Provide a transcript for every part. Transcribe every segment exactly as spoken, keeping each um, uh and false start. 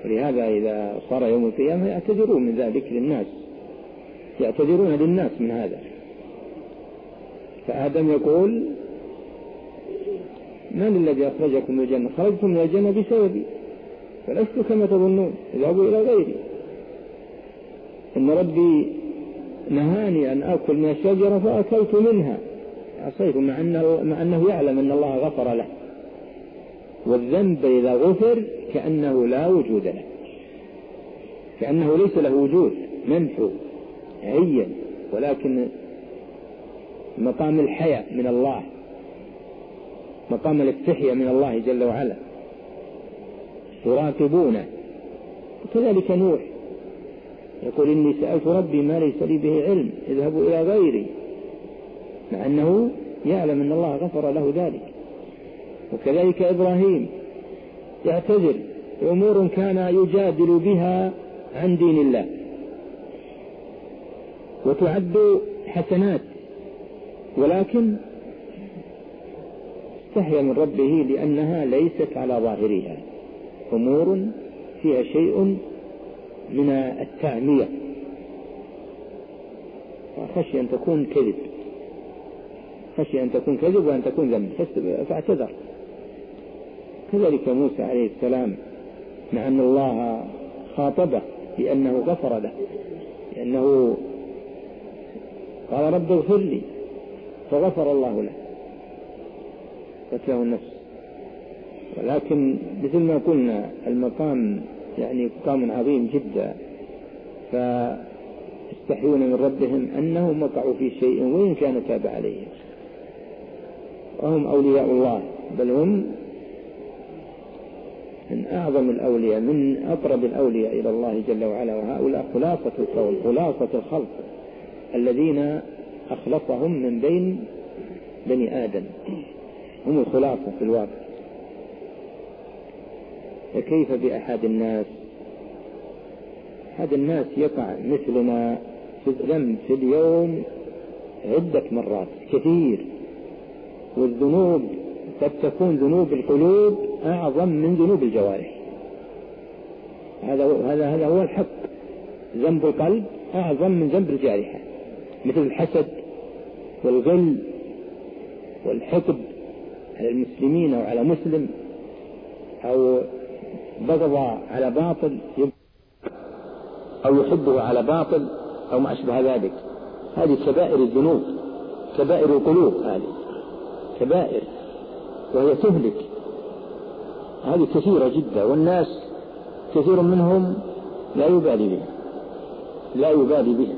ولهذا إذا صار يوم القيامة يعتذرون من ذلك للناس، يعتذرون للناس من هذا. فآدم يقول: من الذي أخرجكم من الجنة؟ خرجتم من الجنة بسببي، فلست كما تظنون، اذهبوا إلى غيري. إن ربي نهاني أن أكل من الشجرة فأكلت منها، عصيت، مع أنه, مع أنه يعلم أن الله غفر له. والذنب إذا غفر كأنه لا وجود له، كأنه ليس له وجود، منحو عين، ولكن مقام الحياة من الله، مقام الاستحياء من الله جل وعلا، يراقبونه. وكذلك نوح يقول: إني سألت ربي ما ليس لي به علم، اذهبوا إلى غيري، مع أنه يعلم أن الله غفر له ذلك. وكذلك إبراهيم يعتذر أمور كان يجادل بها عن دين الله، وتعد حسنات، ولكن استحيا من ربه لأنها ليست على ظاهرها، أمور فيها شيء من التعمية، فخشي أن تكون كذب، خشي أن تكون كذب وأن تكون ذنب، فاعتذر. كذلك موسى عليه السلام، مع أن الله خاطبه بأنه غفر له، لأنه قال: رب اغفر لي، فغفر الله له، قتله النفس. ولكن مثل ما قلنا المقام يعني مقام عظيم جدا، فاستحيون من ربهم أنهم وقعوا في شيء وإن كان تاب عليهم، وهم أولياء الله، بل هم من أعظم الأولياء، من أقرب الأولياء إلى الله جل وعلا. وهؤلاء خلاصة القول، خلاصة الخلق الذين أخلصهم من بين بني آدم، هم الخلاصة في الواقع. فكيف بأحد الناس؟ أحد الناس يقع مثلنا في الذنب في اليوم عدة مرات كثير، والذنوب قد تكون ذنوب القلوب أعظم من ذنوب الجوارح. هذا هذا هذا هو الحق، ذنب القلب أعظم من ذنب الجارحة، مثل الحسد والغل والحقد على المسلمين أو على مسلم، أو بغض على باطل أو يحبه على باطل أو ما أشبه ذلك. هذه كبائر الذنوب، كبائر القلوب، هذه كبائر وهي تهلك. هذه كثيرة جدا، والناس كثير منهم لا يبالي بها، لا يبالي بها.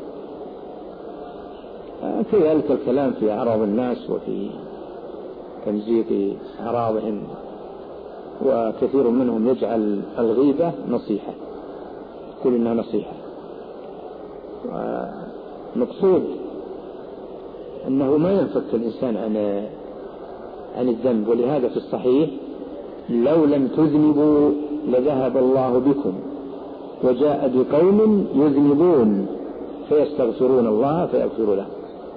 كذلك الكلام في أعراض الناس وفي تمزيق أعراضهم، وكثير منهم يجعل الغيبة نصيحة، يقول إنها نصيحة. ومقصود أنه ما ينفك الإنسان عن عن الذنب. ولهذا في الصحيح: لو لم تذنبوا لذهب الله بكم وجاء بقوم يذنبون فيستغفرون الله فيغفر له.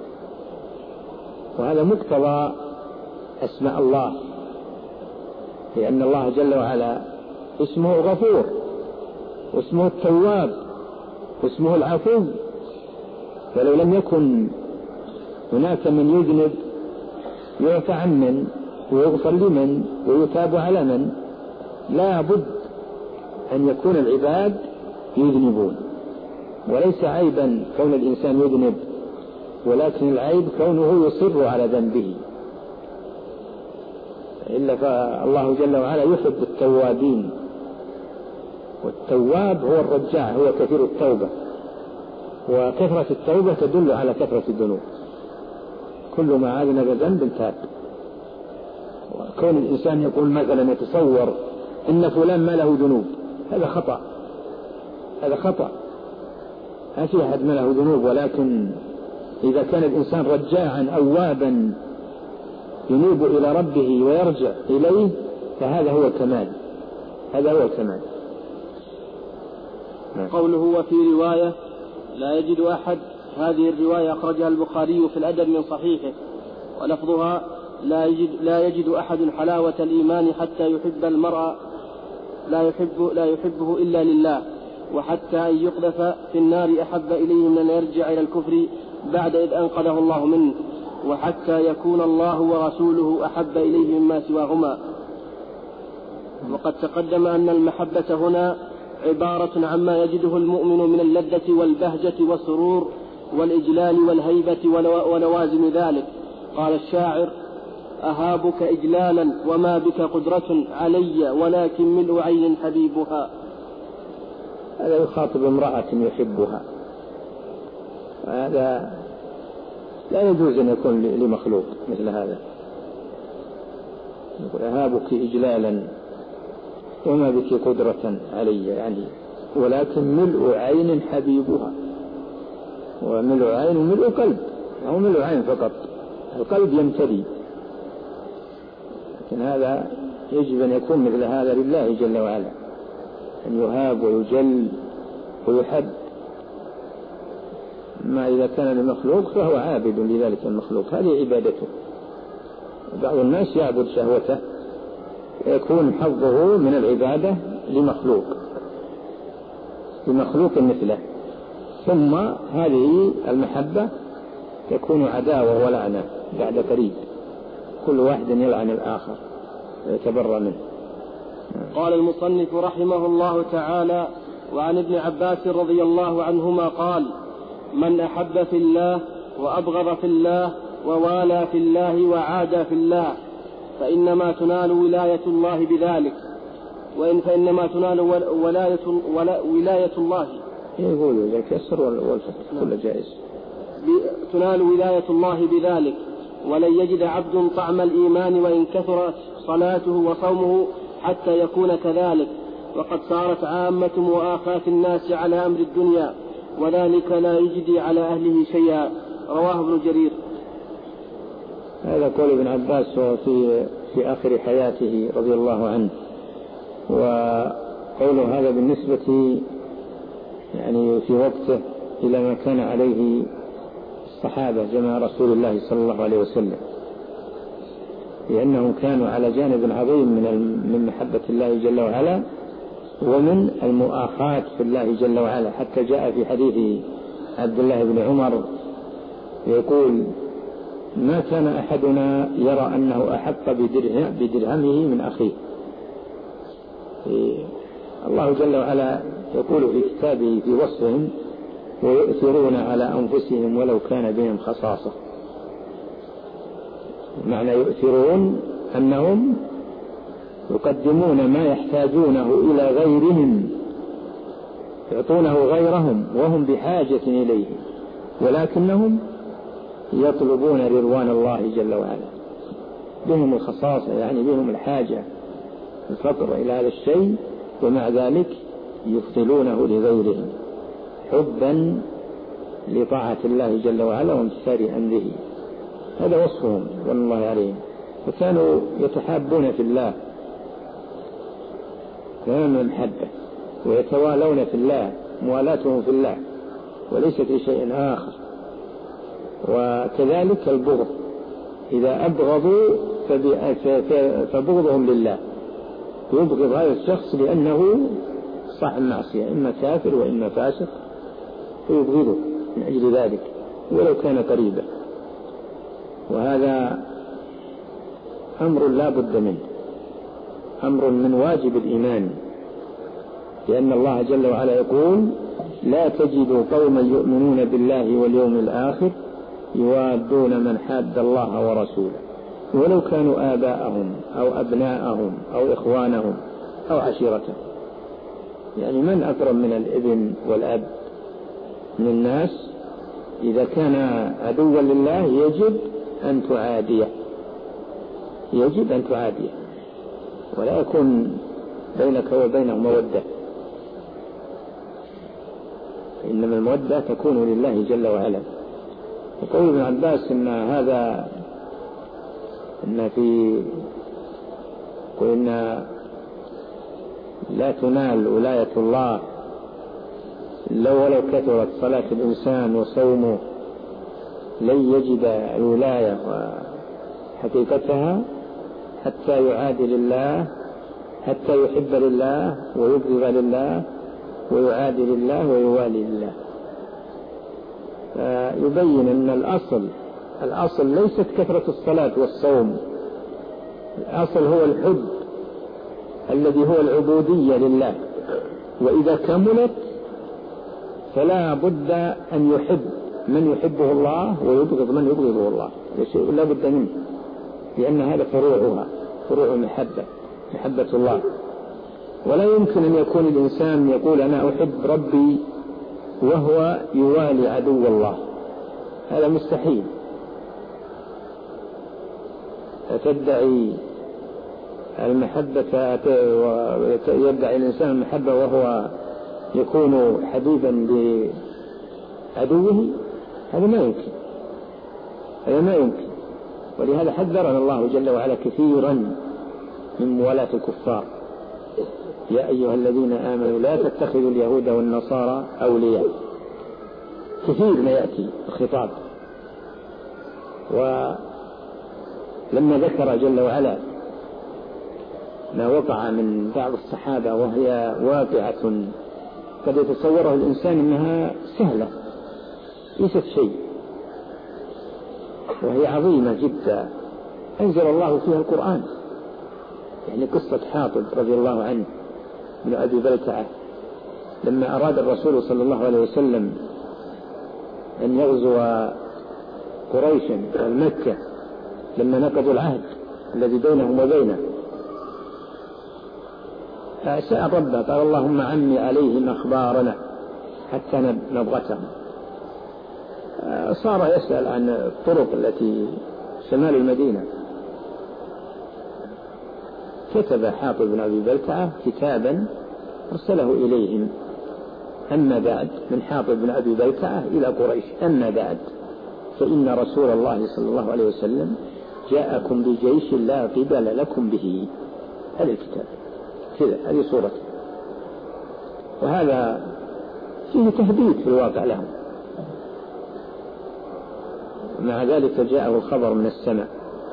وهذا مقتضى أسماء الله، لأن الله جل وعلا اسمه غفور، واسمه التواب، واسمه العفو. فلو لم يكن هناك من يذنب يعفى عن من ويغفر لمن ويتاب على من، لا بد أن يكون العباد يذنبون. وليس عيبا كون الإنسان يذنب، ولكن العيب كونه يصر على ذنبه. إلا فالله جل وعلا يحب التوابين، والتواب هو الرجاع، هو كثير التوبة، وكثرة التوبة تدل على كثرة الذنوب. كل ما أذنب ذنب تاب. وكون الإنسان يقول مثلا يتصور إن فلان ما له ذنوب، هذا خطأ، هذا خطأ. ما في أحد ما له ذنوب، ولكن إذا كان الإنسان رجاعا أوابا ينيب إلى ربه ويرجع إليه، فهذا هو الكمال، هذا هو الكمال. قوله: وفي رواية لا يجد أحد، هذه الرواية أخرجها البخاري في الأدب من صحيحه، ولفظها: لا يجد, لا يجد أحد حلاوة الإيمان حتى يحب المرء لا يحب لا يحبه إلا لله، وحتى أن يقذف في النار أحب إليه من أن يرجع إلى الكفر بعد إذ أنقذه الله منه، وحتى يكون الله ورسوله أحب إليه مما سواهما. وقد تقدم أن المحبة هنا عبارة عما يجده المؤمن من اللذة والبهجة والسرور والإجلال والهيبة ولوازم ذلك. قال الشاعر: أهابك إجلالا وما بك قدرة علي ولكن ملء عين حبيبها. هذا يخاطب امرأة يحبها، هذا لا يجوز أن يكون لمخلوق مثل هذا. يقول: أهابك إجلالا وما بك قدرة علي، يعني ولكن ملء عين حبيبها. وملء عين وملء قلب، أو ملء عين فقط، القلب يمتلي. لكن هذا يجب أن يكون مثل هذا لله جل وعلا، أن يهاب ويجل ويحب. ما إذا كان لمخلوق فهو عابد لذلك المخلوق، هذه عبادته. بعض الناس يعبد شهوته يكون حظه من العبادة لمخلوق لمخلوق مثله، ثم هذه المحبة تكون عداوة ولعنة بعد قريب، كل واحد يلعن الآخر ويتبرأ منه. قال المصنف رحمه الله تعالى: وعن ابن عباس رضي الله عنهما قال: من أحب في الله وأبغض في الله ووالى في الله وعادى في الله فإنما تنال ولاية الله بذلك، وإن فإنما تنال ولاية, ولاية الله يقول ذلك يسر والفتح كل جائز، تنال ولاية الله بذلك، ولن يجد عبد طعم الإيمان وإن كثرت صلاته وصومه حتى يكون كذلك. وقد صارت عامة مؤاخاة الناس على أمر الدنيا، وذلك لا يجدي على أهله شيئا. رواه ابن جرير. هذا قول ابن عباس في في آخر حياته رضي الله عنه، وقوله هذا بالنسبة يعني في وقته إلى ما كان عليه الصحابة جماعة رسول الله صلى الله عليه وسلم، لأنهم كانوا على جانب عظيم من من محبة الله جل وعلا ومن المؤاخاة في الله جل وعلا. حتى جاء في حديث عبد الله بن عمر يقول: ما كان أحدنا يرى أنه أحق بدرهمه من أخيه. الله جل وعلا يقول في كتابه في وصفهم: ويؤثرون على أنفسهم ولو كان بهم خصاصة. معنى يؤثرون أنهم يقدمون ما يحتاجونه إلى غيرهم، يعطونه غيرهم وهم بحاجة إليه، ولكنهم يطلبون رضوان الله جل وعلا. بهم الخصاصة، يعني بهم الحاجة الفقر إلى هذا الشيء، ومع ذلك يفضلونه لغيرهم حبا لطاعة الله جل وعلا وامتثال أمره. هذا وصفهم رضوان الله عليهم. وكانوا يتحابون في الله تمام المحبة، ويتوالون في الله موالاتهم في الله وليس في شيء آخر. وكذلك البغض، إذا أبغضوا فبغضهم لله، يبغض هذا الشخص لأنه صاحب معصية، إما كافر وإما فاسق، فيبغضه من أجل ذلك ولو كان قريبا. وهذا أمر لا بد منه، أمر من واجب الإيمان، لأن الله جل وعلا يقول: لا تجد قوما يؤمنون بالله واليوم الآخر يوادون من حاد الله ورسوله ولو كانوا آباءهم أو أبناءهم أو إخوانهم أو عشيرتهم. يعني من أكرم من الابن والأب من الناس؟ إذا كان عدوا لله يجب أن تعاديه، يجب أن تعاديه، ولا يكون بينك وبينه مودة، إنما المودة تكون لله جل وعلا. وقول ابن عباس إن هذا إن في قلنا لا تنال ولاية الله لو ولو كثرت صلاة الإنسان وصومه، لن يجد الولاية وحقيقتها حتى يعادل الله حتى يحب لله ويبغض لله ويعادي لله ويوالي لله. فيبين أن الأصل الأصل ليست كثرة الصلاة والصوم، الأصل هو الحب الذي هو العبودية لله، وإذا كملت فلا بد أن يحب من يحبه الله ويبغض من يبغضه الله، لا بد منه، لأن هذا فروعها فروع محبة محبة الله. ولا يمكن أن يكون الإنسان يقول أنا أحب ربي وهو يوالي عدو الله، هذا مستحيل. تدعي المحبة ويدعي الإنسان المحبة وهو يكون حبيبا لعدوه، هذا ما يمكن هذا ما يمكن ولهذا حذرنا الله جل وعلا كثيرا من موالاة الكفار. يا أيها الذين آمنوا لا تتخذوا اليهود والنصارى أولياء، كثير ما يأتي الخطاب. ولما ذكر جل وعلا ما وقع من بعض الصحابة وهي واقعة قد يتصوره الإنسان أنها سهلة ليست شيء، وهي عظيمة جدا أنزل الله فيها القرآن. يعني قصة حاطب رضي الله عنه من أبي بلتعة لما أراد الرسول صلى الله عليه وسلم أن يغزو قريشا والمكة لما نقضوا العهد الذي بينهم وبينه، فسأل ربه قال اللهم عمي عليهم أخبارنا حتى نبغتهم. صار يسأل عن الطرق التي شمال المدينة، كتب حاطب بن أبي بلتعة كتابا أرسله إليهم: أما بعد، من حاطب بن أبي بلتعة إلى قريش، أما بعد فإن رسول الله صلى الله عليه وسلم جاءكم بجيش لا قبل لكم به. هذا الكتاب كذا، هذه صورته، وهذا فيه تهديد في الواقع لهم. مع ذلك جاءه الخبر من السماء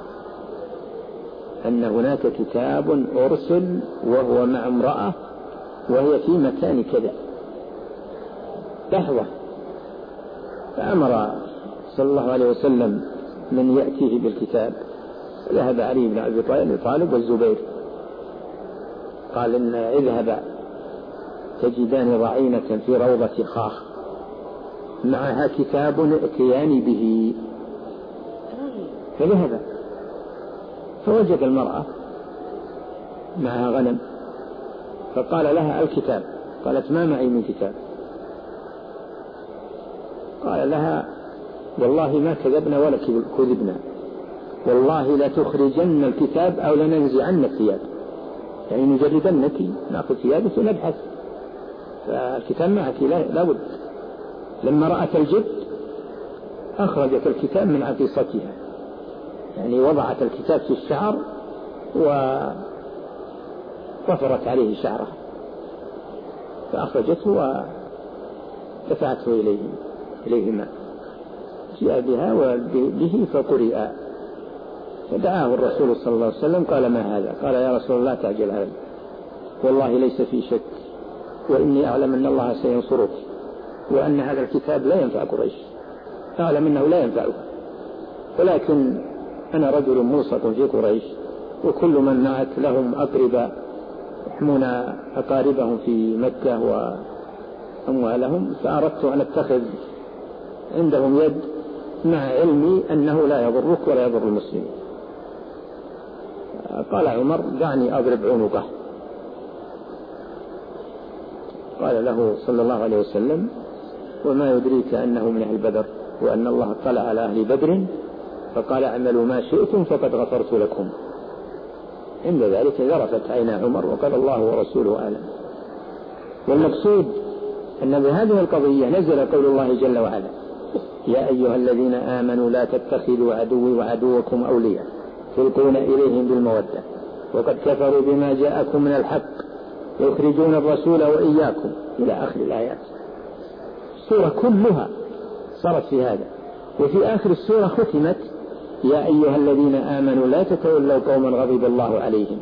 أن هناك كتاب أرسل وهو مع امرأة وهي في مكان كذا لحظة. فأمر صلى الله عليه وسلم من يأتيه بالكتاب، ذهب علي بن أبي طالب والزبير، قال إن اذهب تجدان ضعينة في روضة خاخ معها كتاب ائتيان به. فذهب فوجد المرأة معها غنم، فقال لها الكتاب، قالت ما معي من كتاب. قال لها والله ما كذبنا ولا كذبنا، والله لا تخرجن الكتاب أو لننزعن الثياب، يعني نجردنك نأخذ ثيابك ونبحث، فالكتاب معك لا بد. لما رأت الجد أخرجت الكتاب من عقيصتها، يعني وضعت الكتاب في الشعر وطفرت عليه شعره، فأخرجته ودفعته إليه إليهما، جاء بها وبه فقرئ. فدعاه الرسول صلى الله عليه وسلم قال ما هذا؟ قال يا رسول الله تعجل هذا، والله ليس في شك، وإني أعلم أن الله سينصرك، وأن هذا الكتاب لا ينفع قريش، أعلم أنه لا ينفعها، ولكن أنا رجل ملصق في قريش، وكل من معك لهم أقرباء يحمون أقاربهم في مكة وأموالهم، فأردت أن أتخذ عندهم يد مع علمي أنه لا يضرك ولا يضر المسلمين. قال عمر دعني أضرب عنقه. قال له صلى الله عليه وسلم وما يدريك أنه من أهل بدر وأن الله اطلع على أهل بدر فقال اعملوا ما شئتم فقد غفرت لكم. عند ذلك ذرفت عينا عمر وقال الله ورسوله أعلم. والمقصود أن بهذه القضية نزل قول الله جل وعلا يا أيها الذين آمنوا لا تتخذوا عدوي وعدوكم أولياء تلقون إليهم بالمودة وقد كفروا بما جاءكم من الحق يخرجون الرسول وإياكم إلى آخر الآيات. السورة كلها صارت في هذا، وفي آخر السورة ختمت يا أيها الذين آمنوا لا تتولوا قوما غضب الله عليهم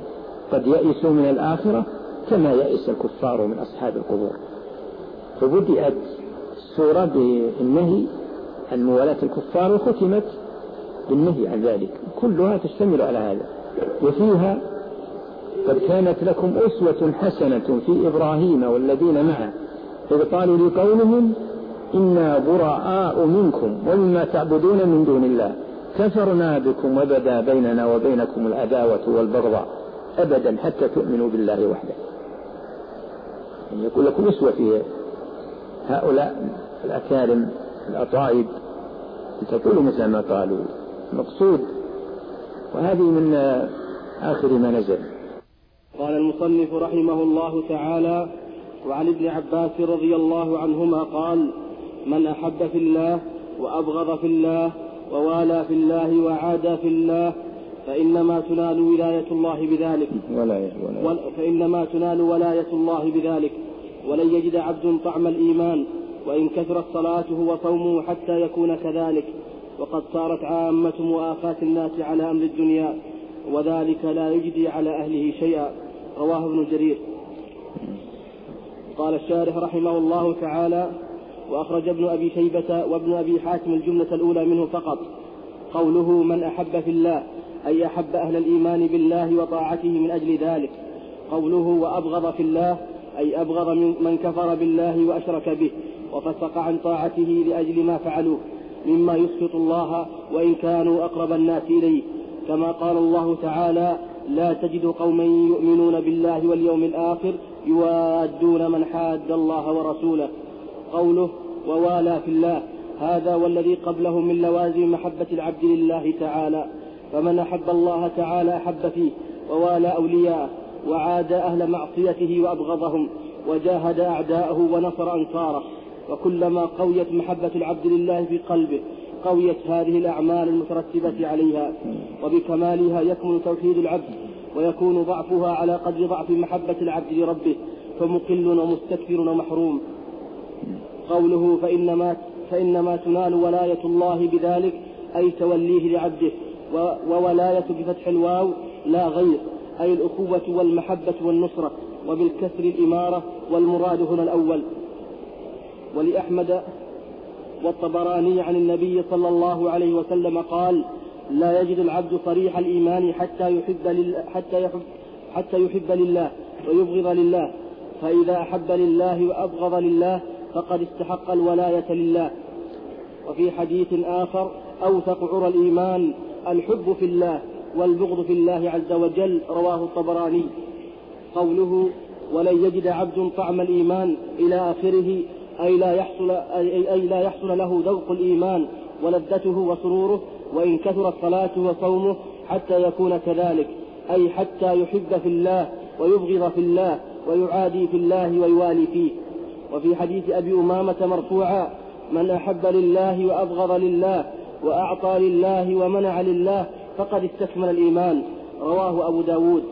قد يئسوا من الآخرة كما يئس الكفار من أصحاب القبور. فبدأت السورة بالنهي عن موالاة الكفار وختمت بالنهي عن ذلك، كلها تشتمل على هذا. وفيها قد كانت لكم أسوة حسنة في إبراهيم والذين معه إذ قالوا لقومهم إنا براء منكم ومما تعبدون من دون الله كفرنا بكم وبدا بيننا وبينكم العداوة والبغضاء أبدا حتى تؤمنوا بالله وحده. يعني يقول لكم أسوة في هؤلاء الأكارم الأطائب تقولوا مثل ما قالوا مقصود. وهذه من آخر ما نزل. قال المصنف رحمه الله تعالى: وعن ابن عباس رضي الله عنهما قال: من أحب في الله وأبغض في الله ووالى في الله وعادى في الله فإنما تنال ولاية الله بذلك ولاية ولاية. فإنما تنال ولاية الله بذلك ولن يجد عبد طعم الإيمان وإن كثرت صلاته وصومه حتى يكون كذلك. وقد صارت عامة مؤاخاة الناس على أمر الدنيا وذلك لا يجدي على أهله شيئا. رواه ابن جرير. قال الشارح رحمه الله تعالى: وأخرج ابن أبي شيبة وابن أبي حاتم الجملة الأولى منه فقط. قوله من أحب في الله أي أحب أهل الإيمان بالله وطاعته من أجل ذلك. قوله وأبغض في الله أي أبغض من كفر بالله وأشرك به وفسق عن طاعته لأجل ما فعلوه مما يسخط الله وإن كانوا أقرب الناس إليه، كما قال الله تعالى: لا تجد قوما يؤمنون بالله واليوم الآخر يوادون من حاد الله ورسوله. قوله ووالى في الله هذا والذي قبله من لوازم محبة العبد لله تعالى. فمن أحب الله تعالى أحب فيه ووالى أولياءه وعاد أهل معصيته وأبغضهم وجاهد أعداءه ونصر أنصاره. وكلما قويت محبة العبد لله في قلبه قويت هذه الأعمال المترتبة عليها، وبكمالها يكمن توحيد العبد ويكون ضعفها على قدر ضعف محبة العبد لربه فمقل ومستكبر ومحروم. قوله فإنما, فإنما تنال ولاية الله بذلك أي توليه لعبده، وولاية بفتح الواو لا غير أي الأخوة والمحبة والنصرة، وبالكسر الإمارة والمراد هنا الأول. ولأحمد والطبراني عن النبي صلى الله عليه وسلم قال: لا يجد العبد صريح الإيمان حتى يحب لله, حتى يحب, حتى يحب لله ويبغض لله، فإذا أحب لله وأبغض لله فقد استحق الولاية لله. وفي حديث آخر: أوثق عرى الإيمان الحب في الله والبغض في الله عز وجل. رواه الطبراني. قوله ولن يجد عبد طعم الإيمان إلى آخره أي لا يحصل, أي لا يحصل له ذوق الإيمان ولذته وسروره وإن كثرت صلاته وصومه حتى يكون كذلك، أي حتى يحب في الله ويبغض في الله ويعادي في الله ويوالي فيه. وفي حديث أبي أمامة مرفوعا: من أحب لله وأبغض لله وأعطى لله ومنع لله فقد استكمل الإيمان. رواه أبو داود.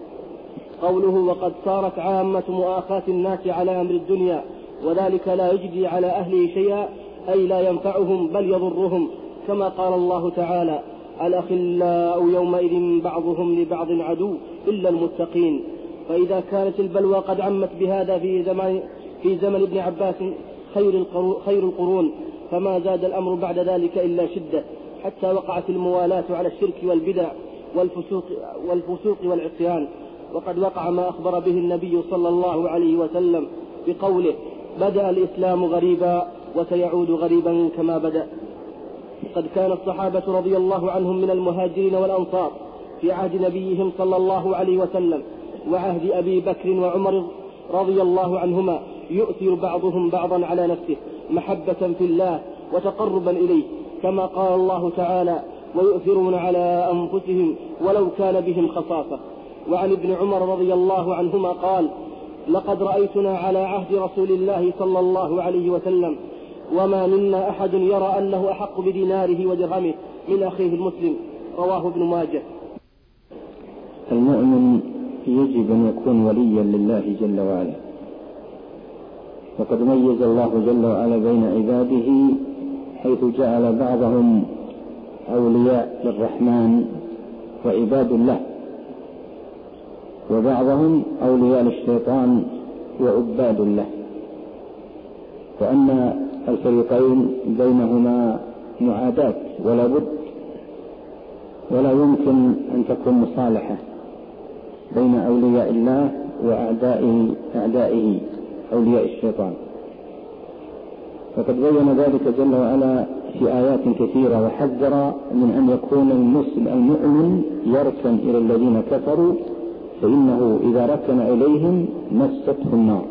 قوله وقد صارت عامة مؤاخاة الناس على أمر الدنيا وذلك لا يجدي على أهله شيئا أي لا ينفعهم بل يضرهم، كما قال الله تعالى: الأخلاء يومئذ بعضهم لبعض عدو إلا المتقين. فإذا كانت البلوى قد عمت بهذا في زمان, في زمن ابن عباس خير القرون فما زاد الأمر بعد ذلك إلا شدة، حتى وقعت الموالاة على الشرك والبدع والفسوق, والفسوق والعصيان. وقد وقع ما أخبر به النبي صلى الله عليه وسلم بقوله: بدأ الإسلام غريبا وسيعود غريبا كما بدأ. قد كان الصحابة رضي الله عنهم من المهاجرين والأنصار في عهد نبيهم صلى الله عليه وسلم وعهد أبي بكر وعمر رضي الله عنهما يؤثر بعضهم بعضا على نفسه محبة في الله وتقربا إليه، كما قال الله تعالى: ويؤثرون على أنفسهم ولو كان بهم خصاصة. وعن ابن عمر رضي الله عنهما قال: لقد رأيتنا على عهد رسول الله صلى الله عليه وسلم وما منا أحد يرى أنه أحق بديناره ودرهمه من أخيه المسلم. رواه ابن ماجه. المؤمن يجب أن يكون وليا لله جل وعلا، وقد ميز الله جل وعلا بين عباده حيث جعل بعضهم أولياء للرحمن وعباد الله، وبعضهم أولياء للشيطان وعباد له، وأن الفريقين بينهما معاداة ولا بد، ولا يمكن أن تكون مصالحة بين أولياء الله وأعدائه أعدائه أولياء الشيطان. فقد بين ذلك جل وعلا في آيات كثيرة، وحذر من أن يكون المسلم المؤمن يركن إلى الذين كفروا، فإنه إذا ركن إليهم مسته النار.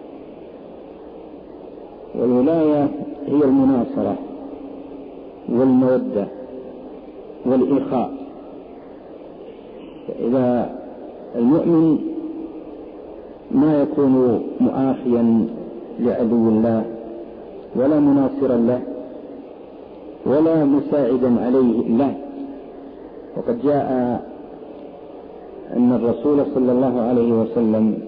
والولاية هي المناصرة والمودة والإخاء. فإذا المؤمن ما يكون مؤاخيا لعدو الله ولا مناصرا له ولا مساعدا عليه له. وقد جاء أن الرسول صلى الله عليه وسلم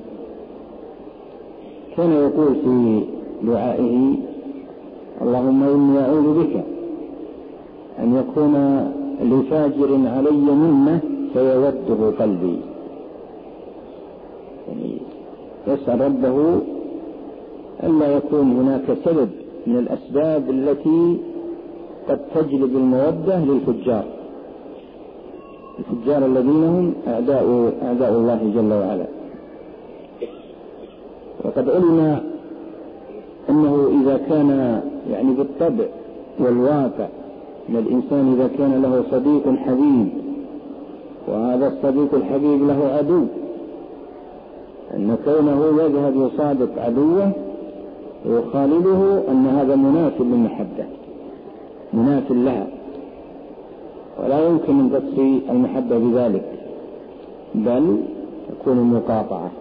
كان يقول في دعائه: اللهم إني أعوذ بك أن يكون لفاجر علي منه فيوده قلبي. يعني يسأل ربه ألا يكون هناك سبب من الأسباب التي قد تجلب المودة للفجار، الفجار الذين هم أعداء, أعداء الله جل وعلا. وقد علم أنه إذا كان يعني بالطبع والواقع أن الإنسان إذا كان له صديق حبيب وهذا الصديق الحبيب له عدو، أن كونه يذهب يصادق عدوه ويخالله أن هذا مناف للمحبة، مناف لها، ولا يمكن أن تطفي المحبة بذلك، بل تكون مقاطعة.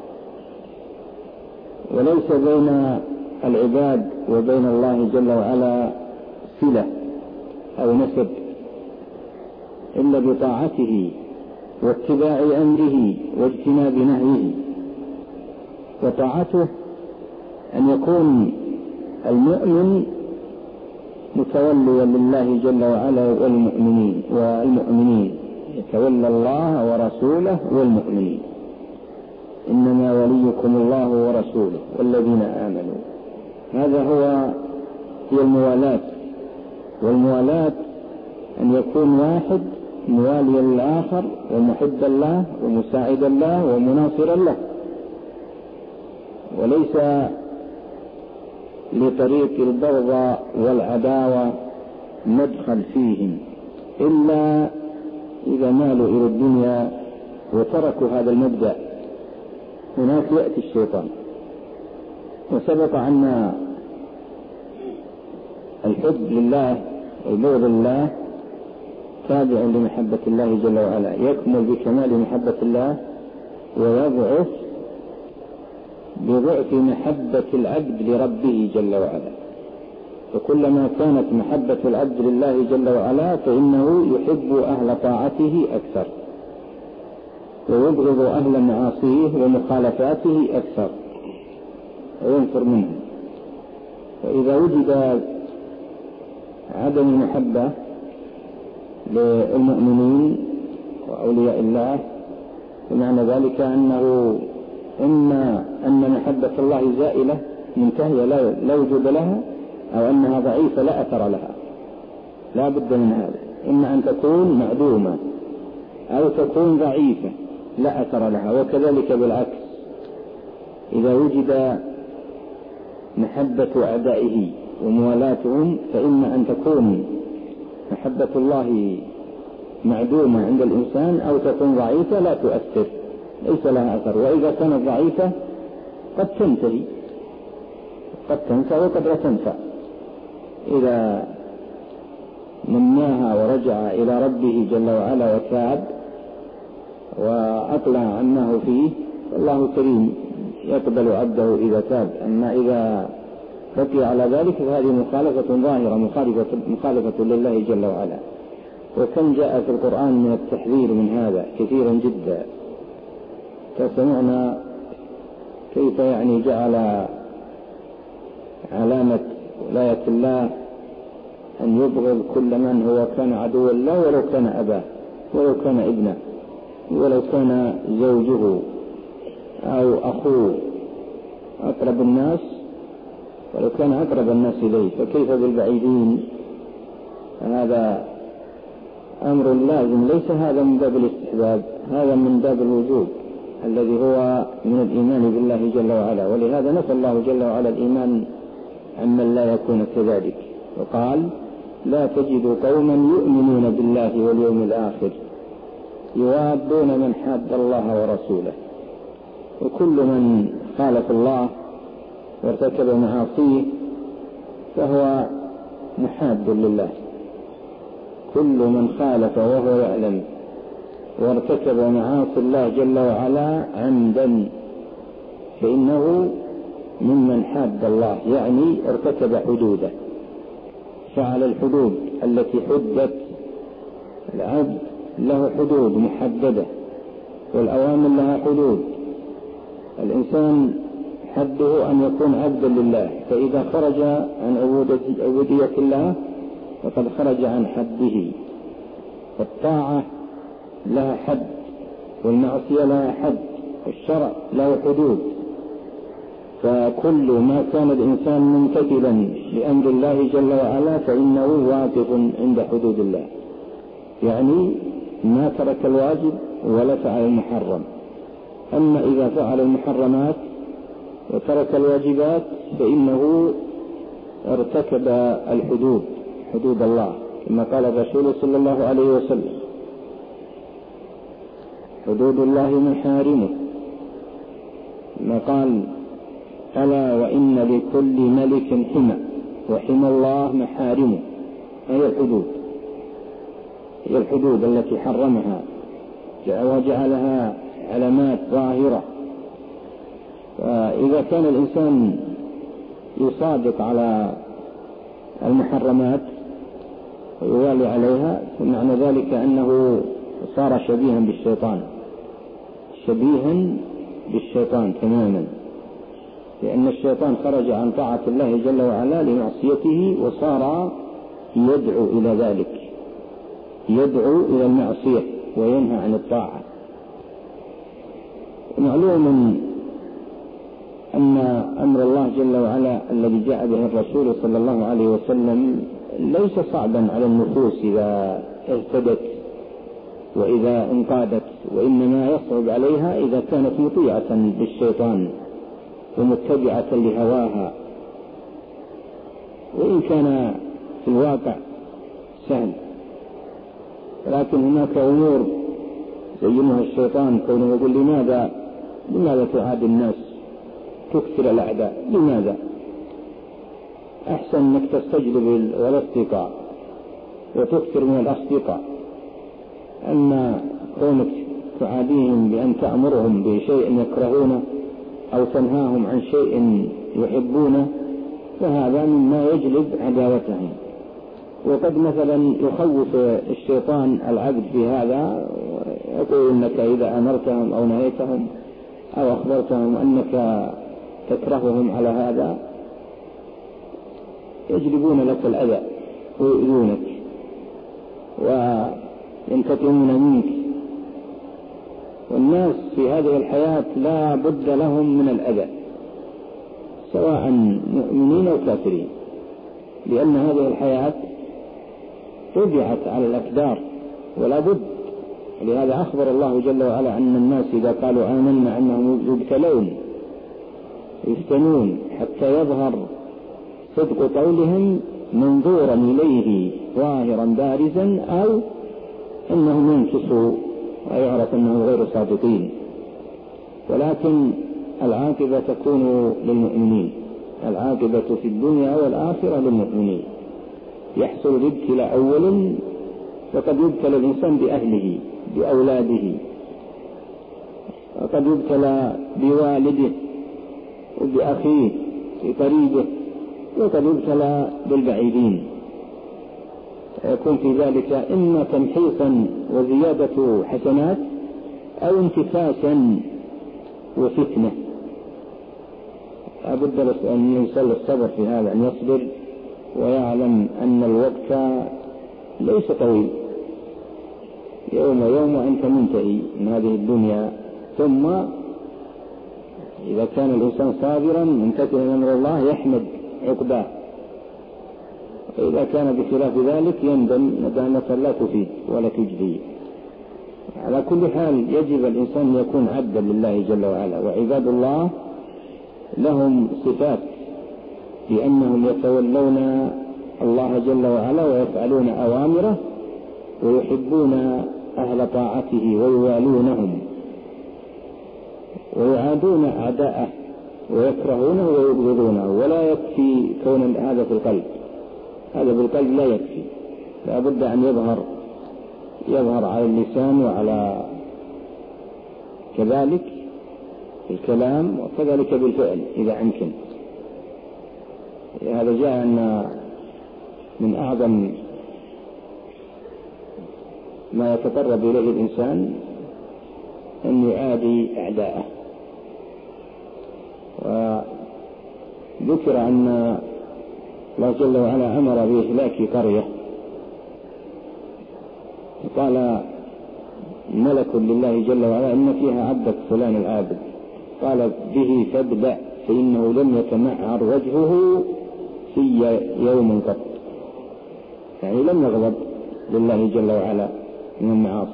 وليس بين العباد وبين الله جل وعلا صلة أو نسب إلا بطاعته واتباع أمره واجتناب نهيه. وطاعته أن يكون المؤمن متوليا لله جل وعلا والمؤمنين والمؤمنين يتولى الله ورسوله والمؤمنين. إنما وليكم الله ورسوله والذين آمنوا. هذا هو هي الموالاة. والموالاة أن يكون واحد مواليا للآخر ومحبا له ومساعدا له ومناصرا له، وليس لطريق البغضاء والعداوة مدخل فيهم إلا إذا مالوا إلى الدنيا وتركوا هذا المبدأ، هناك يأتي الشيطان. وسبق أن الحب لله والبغض لله تابع لمحبة الله جل وعلا، يكمل بكمال محبة الله ويضعف بضعف محبة العبد لربه جل وعلا. فكلما كانت محبة العبد لله جل وعلا فإنه يحب أهل طاعته أكثر ويبغض أهل معاصيه ومخالفاته أكثر وينفر منهم. فإذا وجد عدم محبة للمؤمنين وأولياء الله فمعنى ذلك أنه إما أن محبة الله زائلة منتهية لا وجود لها، أو أنها ضعيفة لا أثر لها، لا بد من هذا. إما أن تكون معدومة أو تكون ضعيفة لا أثر لها. وكذلك بالعكس، إذا وجد محبة أعدائه وموالاتهم فإما أن تكون محبة الله معدومة عند الإنسان أو تكون ضعيفة لا تؤثر، ليس لها أثر. وإذا كانت ضعيفة قد تنتهي، قد تنفع وقد لا تنفع. إذا نماها ورجع إلى ربه جل وعلا وتاب وأقلع عنه فيه فالله كريم يقبل عبده إذا تاب. أما إذا بقي على ذلك فهذه مخالفة ظاهرة، مخالفة, مخالفة لله جل وعلا. وكم جاء في القرآن من التحذير من هذا كثيرا جدا. فسمعنا كيف يعني جعل علامة ولاية الله أن يبغض كل من هو كان عدوا الله ولو كان أباه ولو كان ابنه ولو كان زوجه أو أخوه أقرب الناس، ولو كان أقرب الناس إليه فكيف بالبعيدين؟ هذا أمر لازم، ليس هذا من باب الاستحباب، هذا من باب الوجوب الذي هو من الإيمان بالله جل وعلا. ولهذا نفى الله جل وعلا الإيمان عمن لا يكون كذلك، وقال: لا تجد قوما يؤمنون بالله واليوم الآخر يوادون من حاد الله ورسوله. وكل من خالف الله وارتكب معاصيه فهو محاد لله. كل من خالف وهو يعلم وارتكب معاصي الله جل وعلا عمدا فإنه ممن حاد الله، يعني ارتكب حدوده، فعل الحدود التي حدت. العبد له حدود محددة والأوامر لها حدود. الإنسان حده أن يكون عبدا لله، فإذا خرج عن عبودية الله فقد خرج عن حده. الطاعة لها حد، والمعصية لها حد، والشرع له حدود. فكل ما كان الإنسان ممتثلا لأمر الله جل وعلا فإنه واقف عند حدود الله، يعني ما ترك الواجب ولا فعل المحرم. أما إذا فعل المحرمات وترك الواجبات فإنه ارتكب الحدود، حدود الله، كما قال الرسول صلى الله عليه وسلم: حدود الله محارمه. ما قال: ألا وإن لكل ملك حمى وحمى الله محارمه. هي الحدود، هي الحدود التي حرمها وجعلها علامات ظاهرة. فإذا كان الإنسان يصادق على المحرمات ويوالي عليها فمعنى ذلك أنه صار شبيها بالشيطان، شبيها بالشيطان تماما، لأن الشيطان خرج عن طاعة الله جل وعلا لمعصيته وصار يدعو إلى ذلك، يدعو إلى المعصية وينهى عن الطاعة. معلوم أن أمر الله جل وعلا الذي جاء به الرسول صلى الله عليه وسلم ليس صعبا على النفوس إذا اهتدت وإذا انقادت، وإنما يصعب عليها إذا كانت مطيعة للشيطان ومتبعة لهواها. وإن كان في الواقع سهل، لكن هناك أمور زينها الشيطان، كونه يقول: لماذا لماذا تعادي الناس، تكثر الأعداء، لماذا؟ أحسن أنك تستجلب الأصدقاء وتكثر من الأصدقاء. أما كونك تعاديهم بأن تأمرهم بشيء يكرهونه أو تنهاهم عن شيء يحبونه فهذا مما يجلب عداوتهم. وقد مثلا يخوف الشيطان العبد في هذا، يقول إنك إذا أمرتهم أو نهيتهم أو أخبرتهم أنك تكرههم على هذا يجلبون لك الأذى ويؤذونك وينتقمون منك. والناس في هذه الحياة لا بد لهم من الأذى، سواء مؤمنين أو كافرين، لأن هذه الحياة طبعت على الأقدار ولا بد. لهذا أخبر الله جل وعلا أن الناس إذا قالوا آمنا أنهم يبتلون يفتنون حتى يظهر صدق قولهم منظورا إليه ظاهرا بارزا، أو أنهم ينكسوا ويعرف أنهم غير صادقين. ولكن العاقبة تكون للمؤمنين، العاقبة في الدنيا والآخرة للمؤمنين. يحصل الابتلاء أولا، فقد يبتلى الإنسان بأهله بأولاده، وقد يبتلى بوالده وبأخيه بقريبه، وقد يبتلى بالبعيدين. يكون في ذلك إما تمحيصا وزيادة حسنات أو انتفاسا وفتنة. لابد أن يصل الصبر في هذا، أن يصبر ويعلم أن الوقت ليس طويل، يوم يوم أنت منتهي من هذه الدنيا، ثم إذا كان الإنسان صابرا ممتثلا أمر الله يحمد عقباه، وإذا كان بخلاف ذلك يندم ندامة لا تفيد ولا تجدي. على كل حال يجب الإنسان أن يكون عبدا لله جل وعلا. وعباد الله لهم صفات بأنهم يتولون الله جل وعلا ويفعلون أوامره ويحبون أهل طاعته ويوالونهم ويعادون أعداءه ويكرهونه ويبغضونه. ولا يكفي كون هذا في القلب، هذا بالقلب لا يكفي، لا بد أن يظهر يظهر على اللسان وعلى كذلك الكلام وكذلك بالفعل إذا أمكن. هذا جاء أن من أعظم ما يتقرب إليه الإنسان أن يعادي أعداءه. وذكر أن الله جل وعلا أمر بإهلاك قرية، قال ملك لله جل وعلا إن فيها عبدك فلان العابد، قال به فابدأ فإنه لم يتمعر وجهه في يوم قط، يعني لم يغضب لله جل وعلا من المعاصي.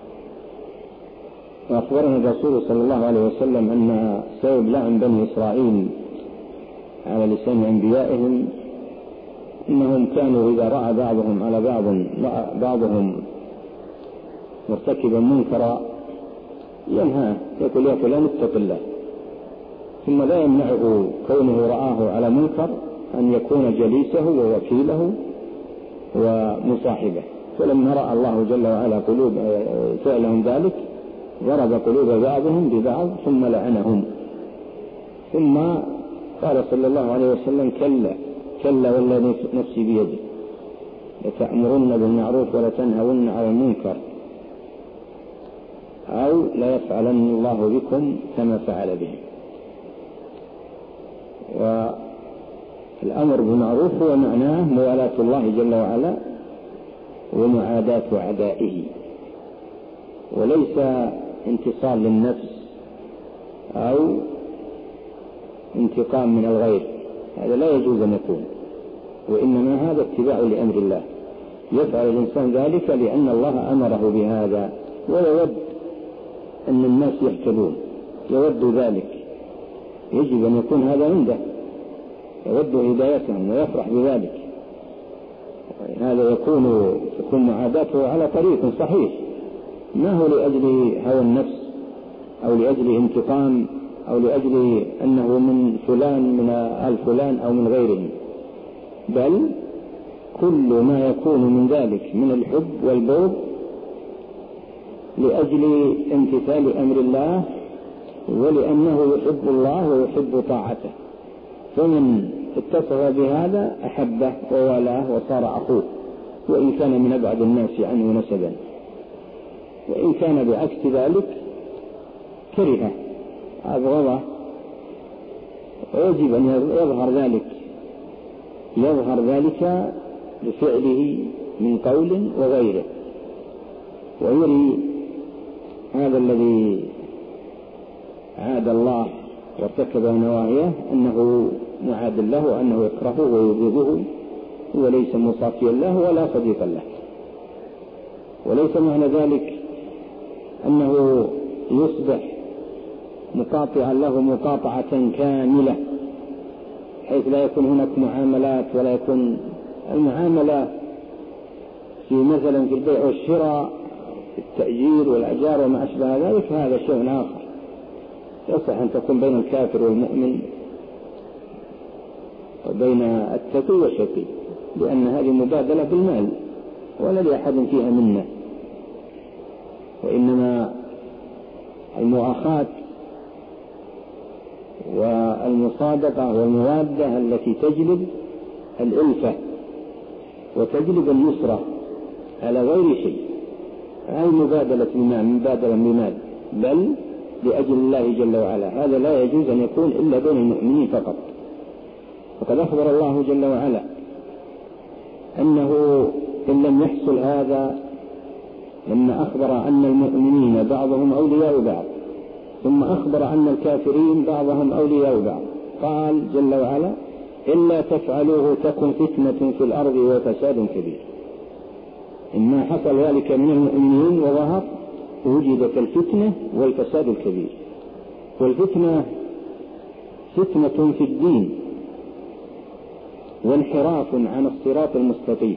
وأخبرنا الرسول صلى الله عليه وسلم أن سبب لعن بني إسرائيل على لسان أنبيائهم إنهم كانوا إذا رأى بعضهم على بعض بعضهم مرتكبا منكرا ينهاه، يقول يا فلان اتق الله، ثم لا يمنعه كونه رآه على منكر أن يكون جليسه ووكيله ومصاحبه. فلما رأى الله جل وعلا قلوب فعلهم ذلك ضرب قلوب بعضهم ببعض ثم لعنهم. ثم قال صلى الله عليه وسلم كلا كلا والذي نفسي بيده لتأمرن بالمعروف ولتنهون على المنكر أو لا يفعلن الله بكم كما فعل بهم. والأمر بالمعروف هو معناه موالاة الله جل وعلا ومعاداة أعدائه، وليس انتصار للنفس أو انتقام من الغير، هذا لا يجوز أن يكون، وإنما هذا اتباع لأمر الله. يفعل الإنسان ذلك لأن الله أمره بهذا ويود أن الناس يهتدون، يود ذلك، يجب أن يكون هذا عنده، يود هدايتهم ويفرح بذلك. هذا يكون يكون معاداته على طريق صحيح، ما هو لأجل هوى النفس أو لأجل انتقام أو لأجل أنه من فلان من آل فلان أو من غيرهم، بل كل ما يكون من ذلك من الحب والبغض لأجل امتثال أمر الله ولأنه يحب الله ويحب طاعته. فمن اتصف بهذا أحبه ووالاه وصار أخوه، وإن كان من أبعد الناس عنه نسبا، وإن كان بعكس ذلك كرهه أبغضه. ويجب أن يظهر ذلك يظهر ذلك بفعله من قول وغيره، ويري هذا الذي عاد الله وارتكب نواهيه أنه معاد له وأنه يكرهه ويبغضه وليس مصافيا له ولا صديقا له. وليس معنى ذلك أنه يصبح مقاطعا له مقاطعة كاملة حيث لا يكون هناك معاملات، ولا يكون المعاملة في مثلا في البيع والشراء في التأجير والأجار وما أشبه ذلك، هذا شيء آخر. يصح أن تكون بين الكافر والمؤمن وبين التقي والشقي، لأن هذه مبادلة بالمال ولا لأحد فيها منه، وإنما المؤاخاة والمصادقة والموادة التي تجلب الألفة وتجلب النصرة على غير شيء، هذه مبادلة بمال مبادلة بمال بل لأجل الله جل وعلا. هذا لا يجوز أن يكون إلا بين المؤمنين فقط. وقد أخبر الله جل وعلا أنه إن لم يحصل هذا، لما أخبر أن المؤمنين بعضهم أولياء بعض، ثم أخبر أن الكافرين بعضهم أولياء بعض. قال جل وعلا: إلا تفعلوه تكن فتنة في الأرض وفساد كبير. إما حصل ذلك من المؤمنين وظهر وجدت الفتنة والفساد الكبير. والفتنة فتنة في الدين وانحراف عن الصراط المستقيم،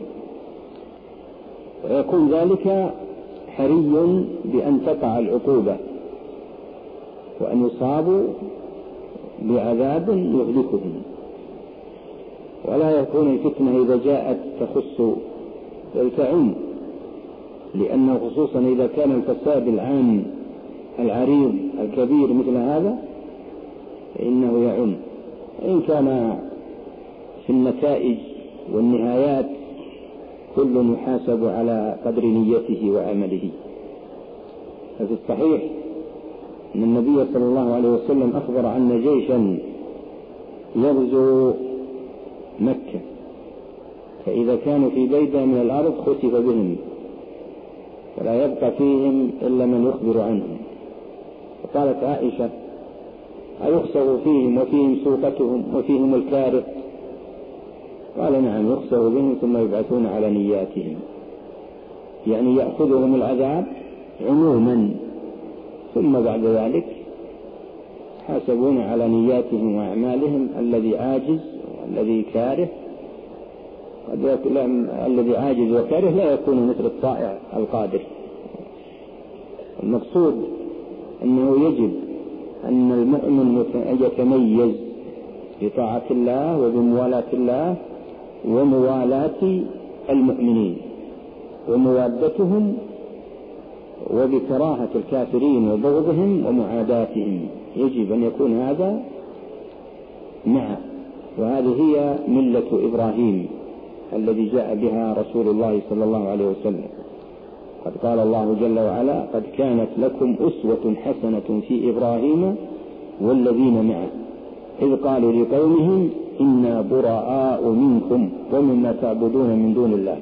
ويكون ذلك حري بأن تقع العقوبة وأن يصابوا بعذاب يهلكهم. ولا يكون الفتنة إذا جاءت تخص بل تعم، لأنه خصوصا إذا كان الفساد العام العريض الكبير مثل هذا فإنه يعم، إن كان في النتائج والنهايات كل يحاسب على قدر نيته وعمله. ففي الصحيح أن النبي صلى الله عليه وسلم أخبر أن جيشا يغزو مكة، فإذا كانوا في بيدة من الأرض خسف بهم ولا يبقى فيهم إلا من يخبر عنهم. فقالت عائشة: أيخسر فيهم وفيهم سوقتهم وفيهم الكارث؟ قال: نعم، يخسر بهم ثم يبعثون على نياتهم، يعني يأخذهم العذاب عموما ثم بعد ذلك حاسبون على نياتهم وأعمالهم. الذي عاجز والذي كاره الذي عاجز وكاره لا يكون مثل الطائع القادر. المقصود أنه يجب أن المؤمن يتميز بطاعة الله وبموالاة الله وموالاة المؤمنين وموادتهم، وبكراهة الكافرين وبغضهم ومعاداتهم. يجب أن يكون هذا معه، وهذه هي ملة إبراهيم الذي جاء بها رسول الله صلى الله عليه وسلم. قد قال الله جل وعلا: قد كانت لكم أسوة حسنة في إبراهيم والذين معه إذ قالوا لقومهم إنا براء منكم ومما تعبدون من دون الله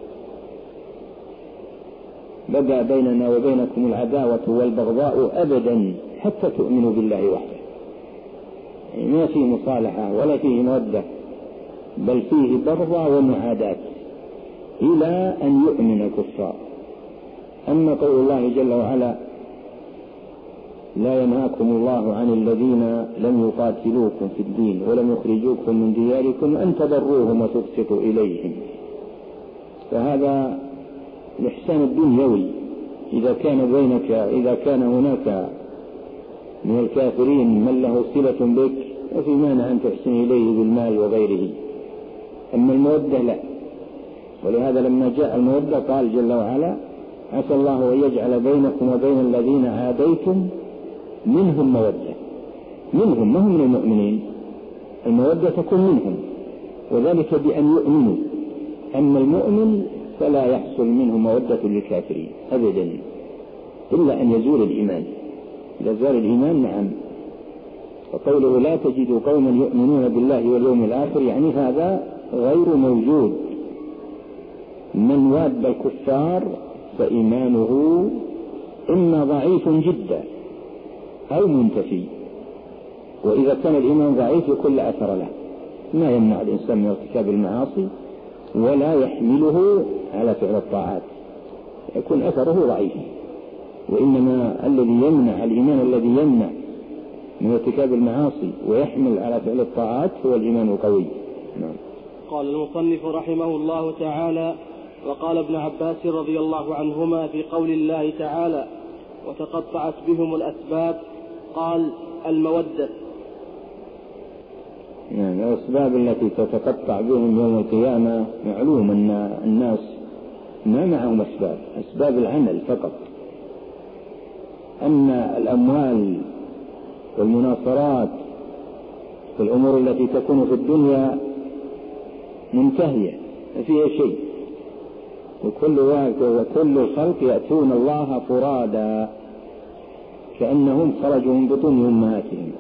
بدأ بيننا وبينكم العداوة والبغضاء أبدا حتى تؤمنوا بالله وحده. يعني ما فيه مصالحة ولا فيه مودة، بل فيه بغضاء ومعاداة إلى أن يؤمن الكفار. أما قول الله جل وعلا: لا ينهاكم الله عن الذين لم يقاتلوكم في الدين ولم يخرجوكم من دياركم أن تبروهم وتقسطوا إليهم، فهذا الإحسان الدنيوي. إذا كان بينك إذا كان هناك من الكافرين من له صلة بك وفي مانع أن تحسن إليه بالمال وغيره. أما المودة لا. ولهذا لما جاء المودة قال جل وعلا: عسى الله أن يجعل بينكم وبين الذين عاديتم منهم مودة. منهم، ما هم من المؤمنين، المودة تكون منهم، وذلك بأن يؤمنوا. أما المؤمن فلا يحصل منه مودة للكافرين أبدا إلا أن يزول الإيمان. إذا زال الإيمان نعم. وقوله: لا تجد قوما يؤمنون بالله واليوم الآخر، يعني هذا غير موجود. من واد الكفار فإيمانه إما ضعيف جدا أو منتفي، وإذا كان الإيمان ضعيف يكون لا أثر له، ما يمنع الإنسان من ارتكاب المعاصي ولا يحمله على فعل الطاعات، يكون أثره ضعيف. وإنما الذي يمنع الإيمان الذي يمنع من ارتكاب المعاصي ويحمل على فعل الطاعات هو الإيمان القوي. نعم. قال المصنف رحمه الله تعالى: وقال ابن عباس رضي الله عنهما في قول الله تعالى: وتقطعت بهم الأسباب، قال: المودة. نعم. الأسباب التي تتقطع بهم يوم القيامة معلوم أن الناس ما معهم أسباب، أسباب العمل فقط. أما الأموال والمناصرات والأمور التي تكون في الدنيا منتهية ما فيها شيء، وكل وكل الخلق يأتون الله فرادا كأنهم خرجوا من بطون أمهاتهم،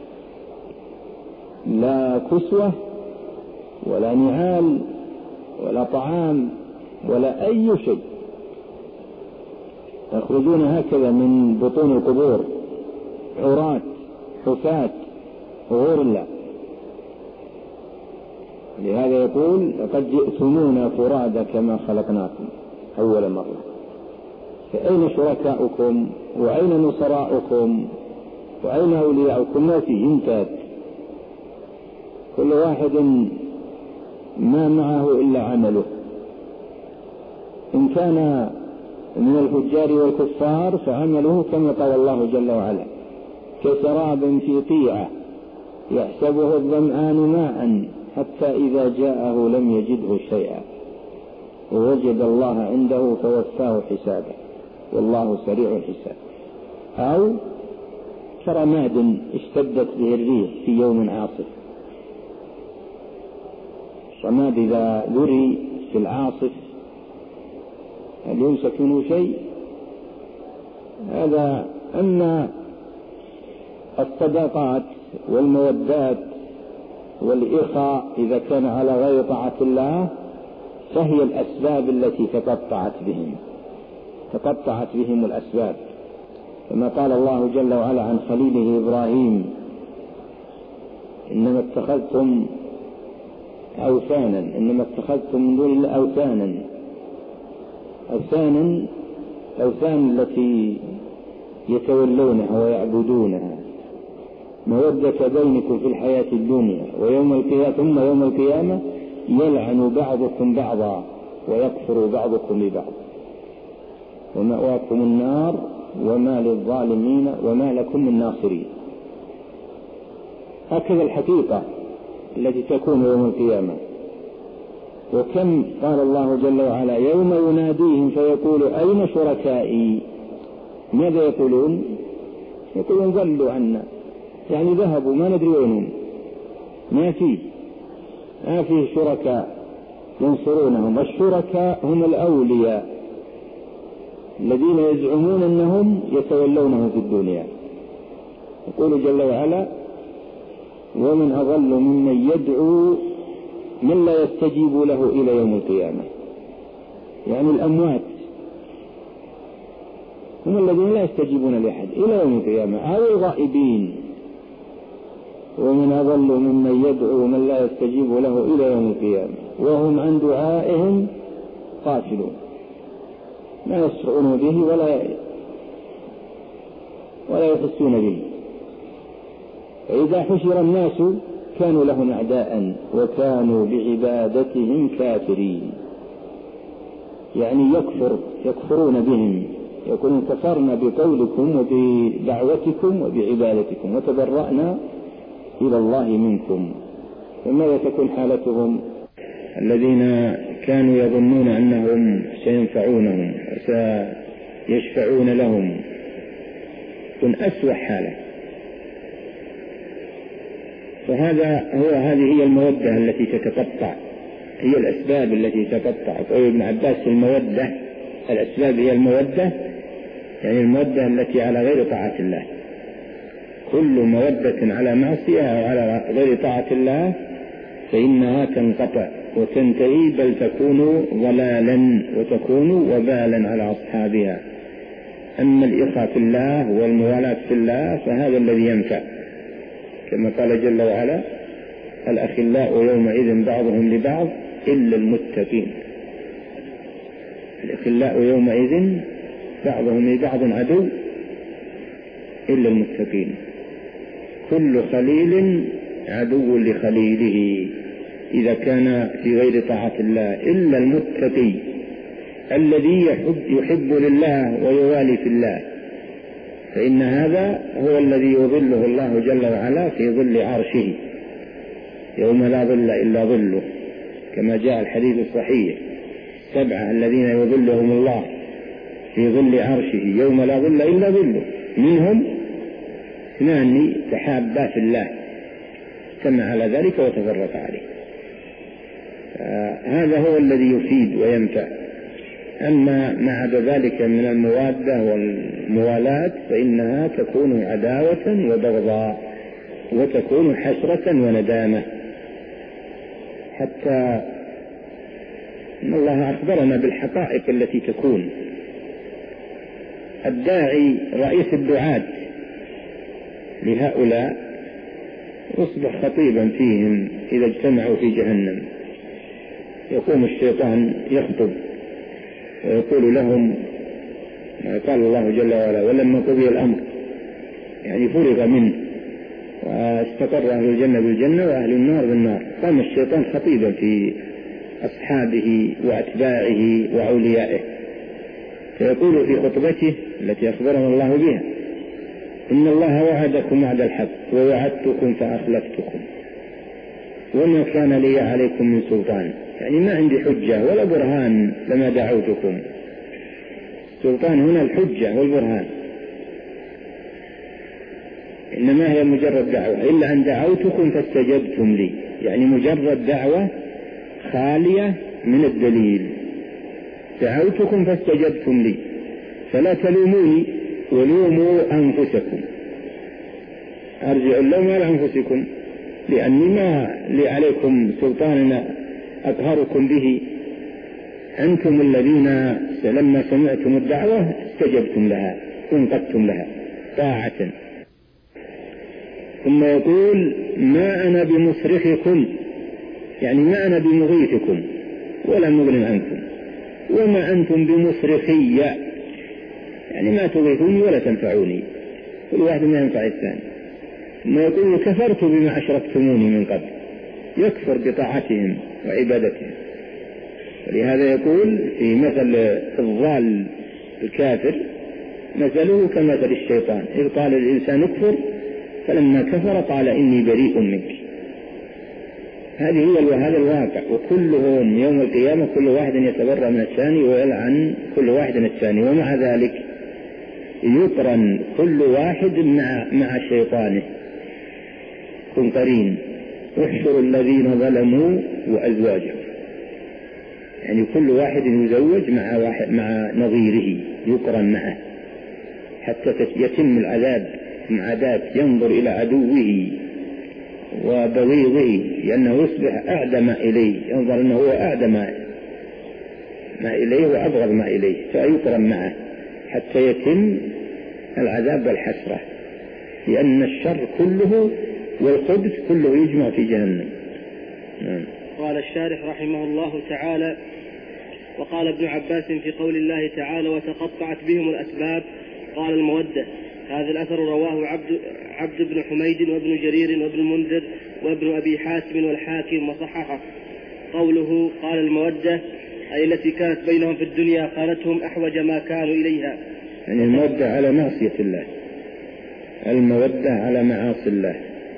لا كسوة ولا نعال ولا طعام ولا أي شيء، يخرجون هكذا من بطون القبور عراة حفاة غرلا. لهذا يقول لقد جئتمونا فرادا كما خلقناكم أول مرة. فأين شركاؤكم وأين نصراؤكم وأين أولياؤكم؟ ما فيه، انتهت. كل واحد ما معه إلا عمله. إن كان من الفجار والكفار فعمله كما قال الله جل وعلا: كسراب في قيعة يحسبه الظمآن ماء حتى إذا جاءه لم يجده شيئا ووجد الله عنده فوفاه حسابه والله سريع الحساب. أو كرماد اشتدت به الريح في يوم عاصف. الرماد إذا ذري في العاصف هل يمسك منه شيء؟ هذا. أما الصداقات والمودات والإخاء إذا كان على غير طاعة الله فهي الأسباب التي تقطعت بهم تقطعت بهم الأسباب، كما قال الله جل وعلا عن خليله إبراهيم: إنما اتخذتم أوثانا إنما اتخذتم من دون الله أوثانا أوثانا أوثان التي يتولونها ويعبدونها مودة بينكم في الحياة الدنيا ويوم القيامة ثم يوم القيامة يلعن بعضكم بعضا ويكفر بعضكم ببعض ومأواكم النار وما للظالمين وما لكم من ناصرين. هكذا الحقيقة التي تكون يوم القيامة. وكم قال الله جل وعلا: يوم يناديهم فيقول أين شركائي؟ ماذا يقولون؟ يقولون ضلوا عنا، يعني ذهبوا ما ندري وينهم، ما فيه ما فيه شركاء ينصرونهم. الشركاء هم الأولياء الذين يزعمون أنهم يتولونهم في الدنيا. يقول جل وعلا: ومن أضل ممن يدعو من لا يستجيب له إلى يوم القيامة. يعني الأموات هم الذين لا يستجيبون لأحد إلى يوم القيامة، أو الغائبين. ومن أضل ممن يدعو من لا يستجيب له إلى يوم القيامة وهم عن دعائهم غافلون، لا يسرعون به ولا ولا يحسون به. فإذا حشر الناس كانوا لهم أعداء وكانوا بعبادتهم كافرين. يعني يكفر يكفرون بهم، يقولون: كفرنا بقولكم وبدعوتكم وبعبادتكم وتبرأنا إلى الله منكم. فماذا تكون حالتهم الذين كانوا يظنون أنهم سينفعونهم وسيشفعون لهم؟ تكون أسوأ حالة. فهذا هو هذه هي المودة التي تتقطع، هي الأسباب التي تقطع. قول ابن عباس: المودة الأسباب هي المودة، يعني المودة التي على غير طاعة الله. كل مودة على معصية أو على غير طاعة الله فإنها تنقطع وتنتهي، بل تكون ضلالا وتكون وبالا على أصحابها. أما الإخاء في الله والموالاة في الله فهذا الذي ينفع، كما قال جل وعلا: الأخلاء يومئذ بعضهم لبعض إلا المتقين. الأخلاء يومئذ بعضهم لبعض عدو إلا المتقين. كل خليل عدو لخليله إذا كان في غير طاعة الله، إلا المتقي الذي يحب, يحب لله ويوالي في الله، فإن هذا هو الذي يظله الله جل وعلا في ظل عرشه يوم لا ظل إلا ظله، كما جاء الحديث الصحيح: سبعة الذين يظلهم الله في ظل عرشه يوم لا ظل إلا ظله، منهم اثنان تحابا في الله سمع على ذلك وتفرق عليه. هذا هو الذي يفيد وينفع. أما ما عدا ذلك من الموادة والموالاة فإنها تكون عداوة وبغضاء وتكون حسرة وندامة، حتى إن الله أخبرنا بالحقائق التي تكون. الداعي رئيس الدعاة لهؤلاء يصبح خطيبا فيهم إذا اجتمعوا في جهنم. يقوم الشيطان يخطب ويقول لهم ما قال الله جل وعلا: ولما قضي الأمر، يعني فرغ منه واستقر أهل الجنة بالجنة وأهل النار بالنار، قام الشيطان خطيبا في أصحابه وأتباعه وأوليائه، فيقول في خطبته التي أخبرنا الله بها: إن الله وعدكم وعد الحق ووعدتكم فأخلفتكم وما كان لي عليكم من سلطان. يعني ما عندي حجة ولا برهان لما دعوتكم. السلطان هنا الحجة والبرهان، إنما هي مجرد دعوة، إلا أن دعوتكم فاستجبتم لي، يعني مجرد دعوة خالية من الدليل. دعوتكم فاستجبتم لي فلا تلوموني ولوموا أنفسكم. أرجع اللوم على أنفسكم، لأني ما لي عليكم سلطان أقهركم به. أنتم الذين لما سمعتم الدعوة استجبتم لها وانقدتم لها طاعة. ثم يقول: ما أنا بمصرخكم، يعني ما أنا بمغيثكم ولا مغن عنكم، وما أنتم بمصرخي، يعني ما تغيثوني ولا تنفعوني، كل واحد ما ينفع الثاني. ثم يقول: كفرت بما أشركتموني من قبل، يكفر بطاعتهم وعبادتهم. ولهذا يقول في مثل الضال الكافر: مثله كمثل الشيطان إذ قال الإنسان اكفر فلما كفر قال إني بريء منك. هذه هي هذا الواقع. وكلهم يوم القيامة كل واحد يتبرأ من الثاني ويلعن كل واحد من الثاني، ومع ذلك يقرن كل واحد مع مع شيطانه، كن قرين. احشروا الذين ظلموا وأزواجهم، يعني كل واحد يزوج مع واحد مع نظيره، يقرن معه حتى يتم العذاب عذاب ينظر إلى عدوه وبغيضه، لأنه يصبح أعدى ما إليه، ينظر أنه هو أعدى ما إليه وأبغض ما إليه، فيقرن معه حتى يتم العذاب والحسرة، لأن الشر كله والخبث كله يجمع في جهنم. قال الشارح رحمه الله تعالى: وقال ابن عباس في قول الله تعالى: وتقطعت بهم الأسباب، قال المودة. هذا الأثر رواه عبد, عبد بن حميد وابن جرير وابن المنذر وابن أبي حاتم والحاكم وصححه. قوله قال المودة أي التي كانت بينهم في الدنيا خانتهم أحوج ما كانوا إليها، يعني المودة على معصية الله، المودة على معاصي الله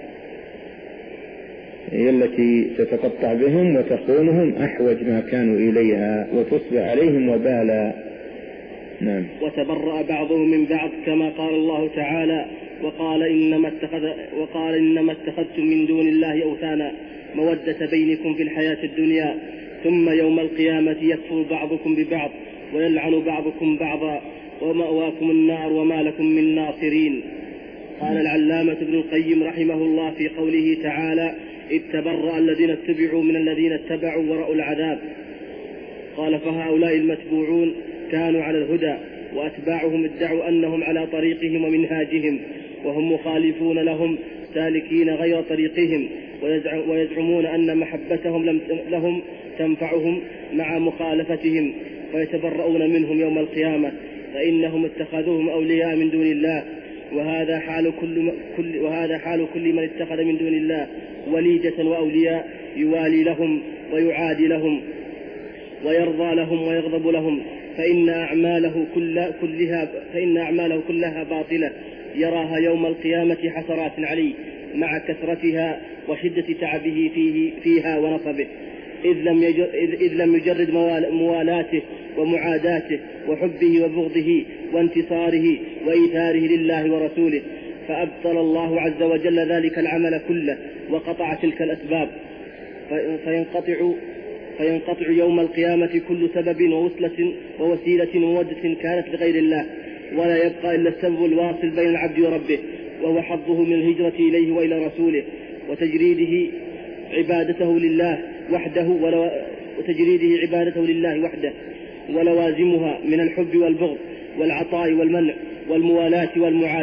هي التي تتقطع بهم وتخونهم أحوج ما كانوا إليها وتصبح عليهم وبالا. نعم. وتبرأ بعضهم من بعض كما قال الله تعالى: وقال إنما اتخذ وقال إنما اتخذتم من دون الله أوثانا مودة بينكم في الحياة الدنيا ثم يوم القيامة يكفر بعضكم ببعض ويلعن بعضكم بعضا ومأواكم النار وما لكم من ناصرين. قال العلامة ابن القيم رحمه الله في قوله تعالى: إذ تبرأ الذين اتبعوا من الذين اتبعوا ورأوا العذاب. قال: فهؤلاء المتبوعون كانوا على الهدى وأتباعهم ادعوا أنهم على طريقهم ومنهاجهم، وهم مخالفون لهم سالكين غير طريقهم، ويزعمون أن محبتهم لهم تنفعهم مع مخالفتهم، فيتبرؤون منهم يوم القيامة، فإنهم اتخذوهم أولياء من دون الله. وهذا حال كل, كل وهذا حال كل من اتخذ من دون الله وليجة وأولياء يوالي لهم ويعادي لهم ويرضى لهم ويغضب لهم، فإن أعماله كل كلها فإن أعماله كلها باطلة يراها يوم القيامة حسرات عليه مع كثرتها وشدة تعبه فيه فيها ونصبه، إذ لم يجر إذ لم يجرد موالاته ومعاداته وحبه وبغضه وانتصاره وإيثاره لله ورسوله، فأبطل الله عز وجل ذلك العمل كله وقطع تلك الأسباب، فينقطع فينقطع يوم القيامة كل سبب ووصلة ووسيلة ومودة كانت لغير الله، ولا يبقى إلا السبب الواصل بين العبد وربه، وهو حظه من الهجرة إليه وإلى رسوله وتجريده عبادته لله وحده ولو وتجريده عبادته لله وحده ولوازمها من الحب والبغض والعطاء والمنع والموالاة والمعاداة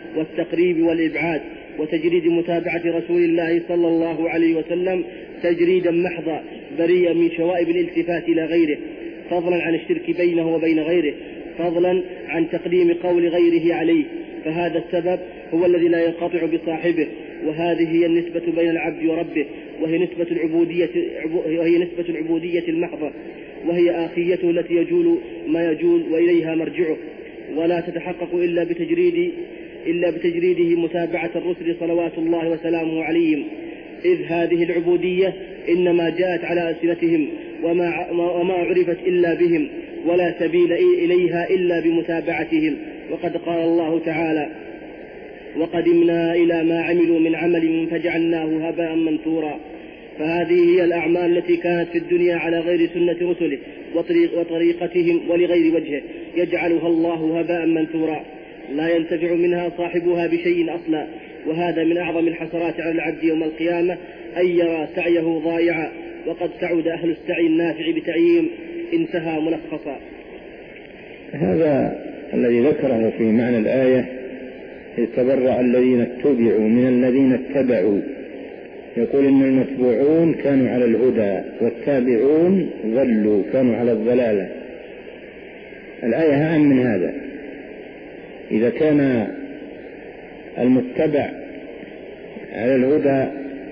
والتقريب والإبعاد، وتجريد متابعة رسول الله صلى الله عليه وسلم تجريدا محضا بريئا من شوائب الالتفات إلى غيره، فضلا عن الشرك بينه وبين غيره، فضلا عن تقديم قول غيره عليه. فهذا السبب هو الذي لا ينقطع بصاحبه، وهذه هي النسبة بين العبد وربه، وهي نسبة العبودية, وهي نسبة العبودية المحضة، وهي آخيته التي يجول ما يجول وإليها مرجعه، ولا تتحقق إلا بتجريد إلا بتجريده متابعة الرسل صلوات الله وسلامه عليهم، إذ هذه العبودية إنما جاءت على ألسنتهم وما, وما عرفت إلا بهم، ولا سبيل إليها إلا بمتابعتهم. وقد قال الله تعالى: وقدمنا إلى ما عملوا من عمل فجعلناه هباء منثورا. فهذه هي الأعمال التي كانت في الدنيا على غير سنة رسله وطريق وطريقتهم ولغير وجهه، يجعلها الله هباء منثورا، لا ينتفع منها صاحبها بشيء أصلا. وهذا من أعظم الحسرات على العبد يوم القيامة، أن يرى سعيه ضايعا، وقد سعد أهل السعي النافع بتعيين. انتهى ملخصا. هذا الذي ذكره في معنى الآية: يتبرأ الذين اتبعوا من الذين اتبعوا. يقول إن المتبوعون كانوا على الهدى والتابعون ضلوا كانوا على الضلالة. الآية أعم من هذا. إذا كان المتبع على الهدى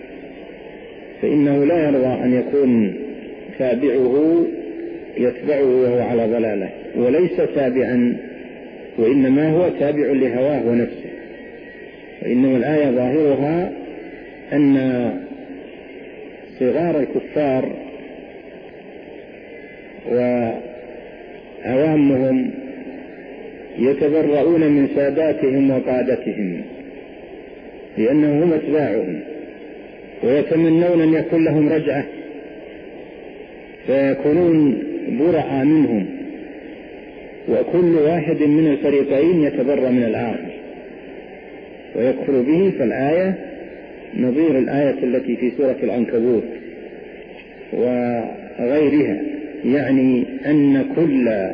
فإنه لا يرضى أن يكون تابعه يتبعه وهو على ضلالة، وليس تابعا، وإنما هو تابع لهواه ونفسه. وإنما الآية ظاهرها أن صغار الكفار وعوامهم يتبرؤون من ساداتهم وقادتهم لأنهم هم أتباعهم، ويتمنون أن يكون لهم رجعة فيكونون برعا منهم، وكل واحد من الفريقين يتبرأ من الآخر ويكفر به. فالآية نظير الآية التي في سورة العنكبوت وغيرها، يعني أن كل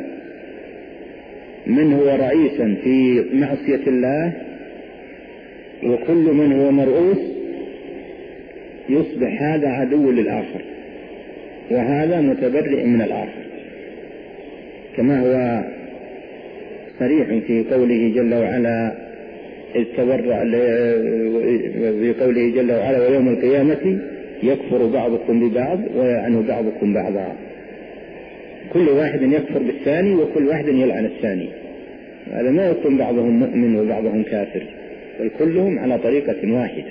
من هو رئيسا في معصية الله وكل من هو مرؤوس يصبح هذا عدو للآخر، وهذا متبرئ من الآخر، كما هو صريح في قوله جل وعلا: إذ تبرأ في قوله جل وعلا: ويوم القيامة يكفر بعضكم ببعض ويلعن بعضكم بعضا. كل واحد يكفر بالثاني وكل واحد يلعن الثاني. هذا ما يكون بعضهم مؤمن وبعضهم كافر، بل كلهم على طريقة واحدة.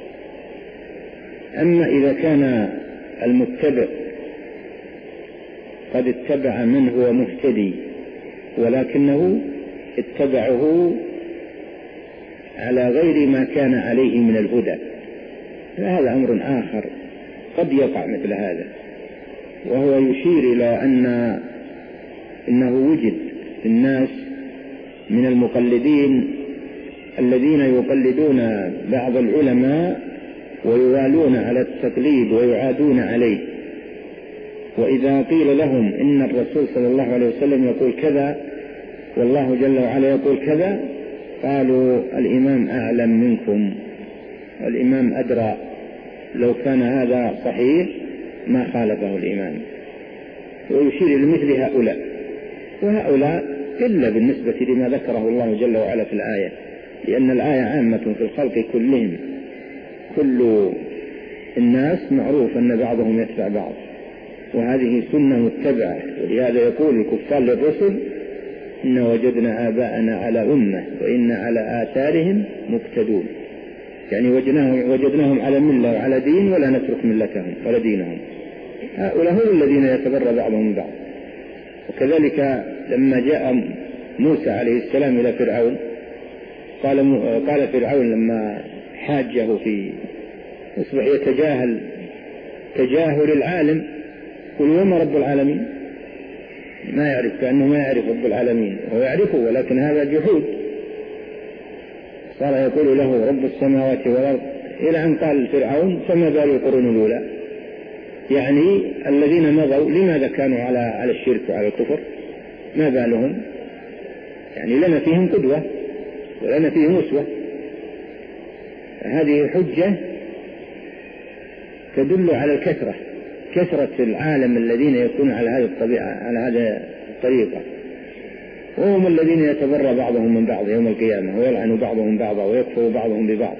أما إذا كان المتبع قد اتبع من هو مهتدي ولكنه اتبعه على غير ما كان عليه من الهدى، فهذا أمر آخر قد يقع مثل هذا. وهو يشير إلى أن إنه وجد في الناس من المقلدين الذين يقلدون بعض العلماء ويوالون على التقليد ويعادون عليه، وإذا قيل لهم إن الرسول صلى الله عليه وسلم يقول كذا والله جل وعلا يقول كذا، قالوا الإمام أعلم منكم، الإمام أدرى، لو كان هذا صحيح ما خالفه الإمام. ويشير لمثل هؤلاء، وهؤلاء إلا بالنسبة لما ذكره الله جل وعلا في الآية، لأن الآية عامة في الخلق كلهم، كل الناس معروف أن بعضهم يتبع بعض، وهذه سنة متبعة. ولهذا يقول الكفار للرسل: إن وجدنا آباءنا على أمة وإن على آثارهم مقتدون، يعني وجدناهم, وجدناهم على ملة وعلى دين ولا نترك ملتهم ولا دينهم. هؤلاء هم الذين يتبرى بعضهم من بعض. وكذلك لما جاء موسى عليه السلام إلى فرعون قال, قال فرعون لما حاجه في أصبح يتجاهل تجاهل العالم: قل وما رب العالمين؟ ما يعرف، كأنه ما يعرف رب العالمين، هو يعرفه ولكن هذا جحود. صار يقول له رب السماوات والأرض، إلى أن قال فرعون: فما بال القرون الأولى؟ يعني الذين مضوا لماذا كانوا على على الشرك وعلى الكفر؟ ما بالهم؟ يعني لنا فيهم قدوة ولنا فيهم أسوة. هذه حجة تدل على الكثرة، كثرة العالم الذين يكونون على هذه الطبيعة، على هذه الطريقة، وهم الذين يتبرى بعضهم من بعض يوم القيامة ويلعن بعضهم بعضا ويكفر بعضهم ببعض.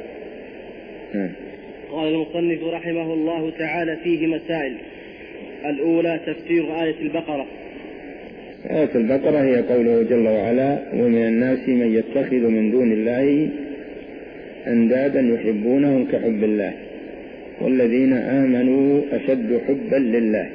قال المصنف رحمه الله تعالى فيه مسائل. الأولى تفسير آية البقرة. آية البقرة هي قوله جل وعلا: ومن الناس من يتخذ من دون الله أندادا يحبونهم كحب الله والذين آمنوا أشد حبا لله.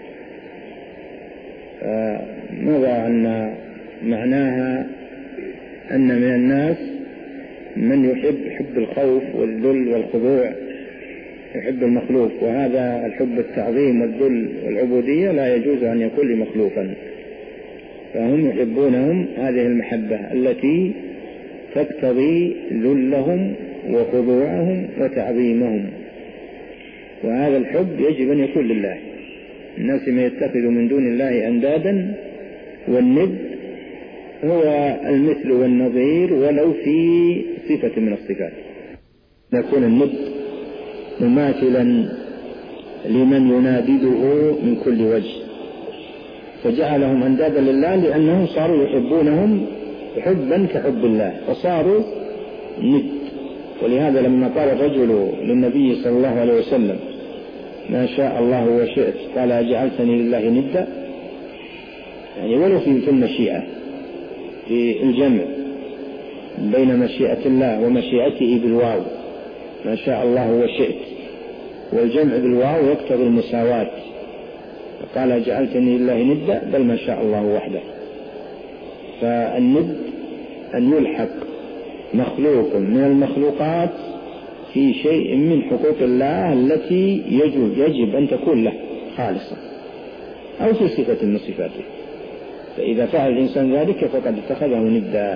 فمضى أن معناها أن من الناس من يحب حب الخوف والذل والخضوع، يحب المخلوق، وهذا الحب التعظيم والذل والعبودية لا يجوز أن يكون لمخلوقا، فهم يحبونهم هذه المحبة التي تقتضي ذلهم وخضوعهم وتعظيمهم، وهذا الحب يجب أن يكون لله. الناس ما يتخذ من دون الله أندادا، والند هو المثل والنظير ولو في صفة من الصفات، يكون الند مماثلا لمن ينابذه من كل وجه، فجعلهم أندادا لله لأنهم صاروا يحبونهم حبا كحب الله فصاروا ند. ولهذا لما قال الرجل للنبي صلى الله عليه وسلم: ما شاء الله وشئت، قال: أجعلتني لله ندا، يعني ولو في المشيئة، في الجمع بين مشيئة الله ومشيئته بالواو، ما شاء الله وشئت، والجمع بالواو يقتضي المساواة، قال: أجعلتني لله ندا، بل ما شاء الله وحده. فالند أن يلحق مخلوق من المخلوقات في شيء من حقوق الله التي يجب, يجب أن تكون له خالصة، أو في صفة من صفاته، فإذا فعل الإنسان ذلك فقد اتخذه ندا.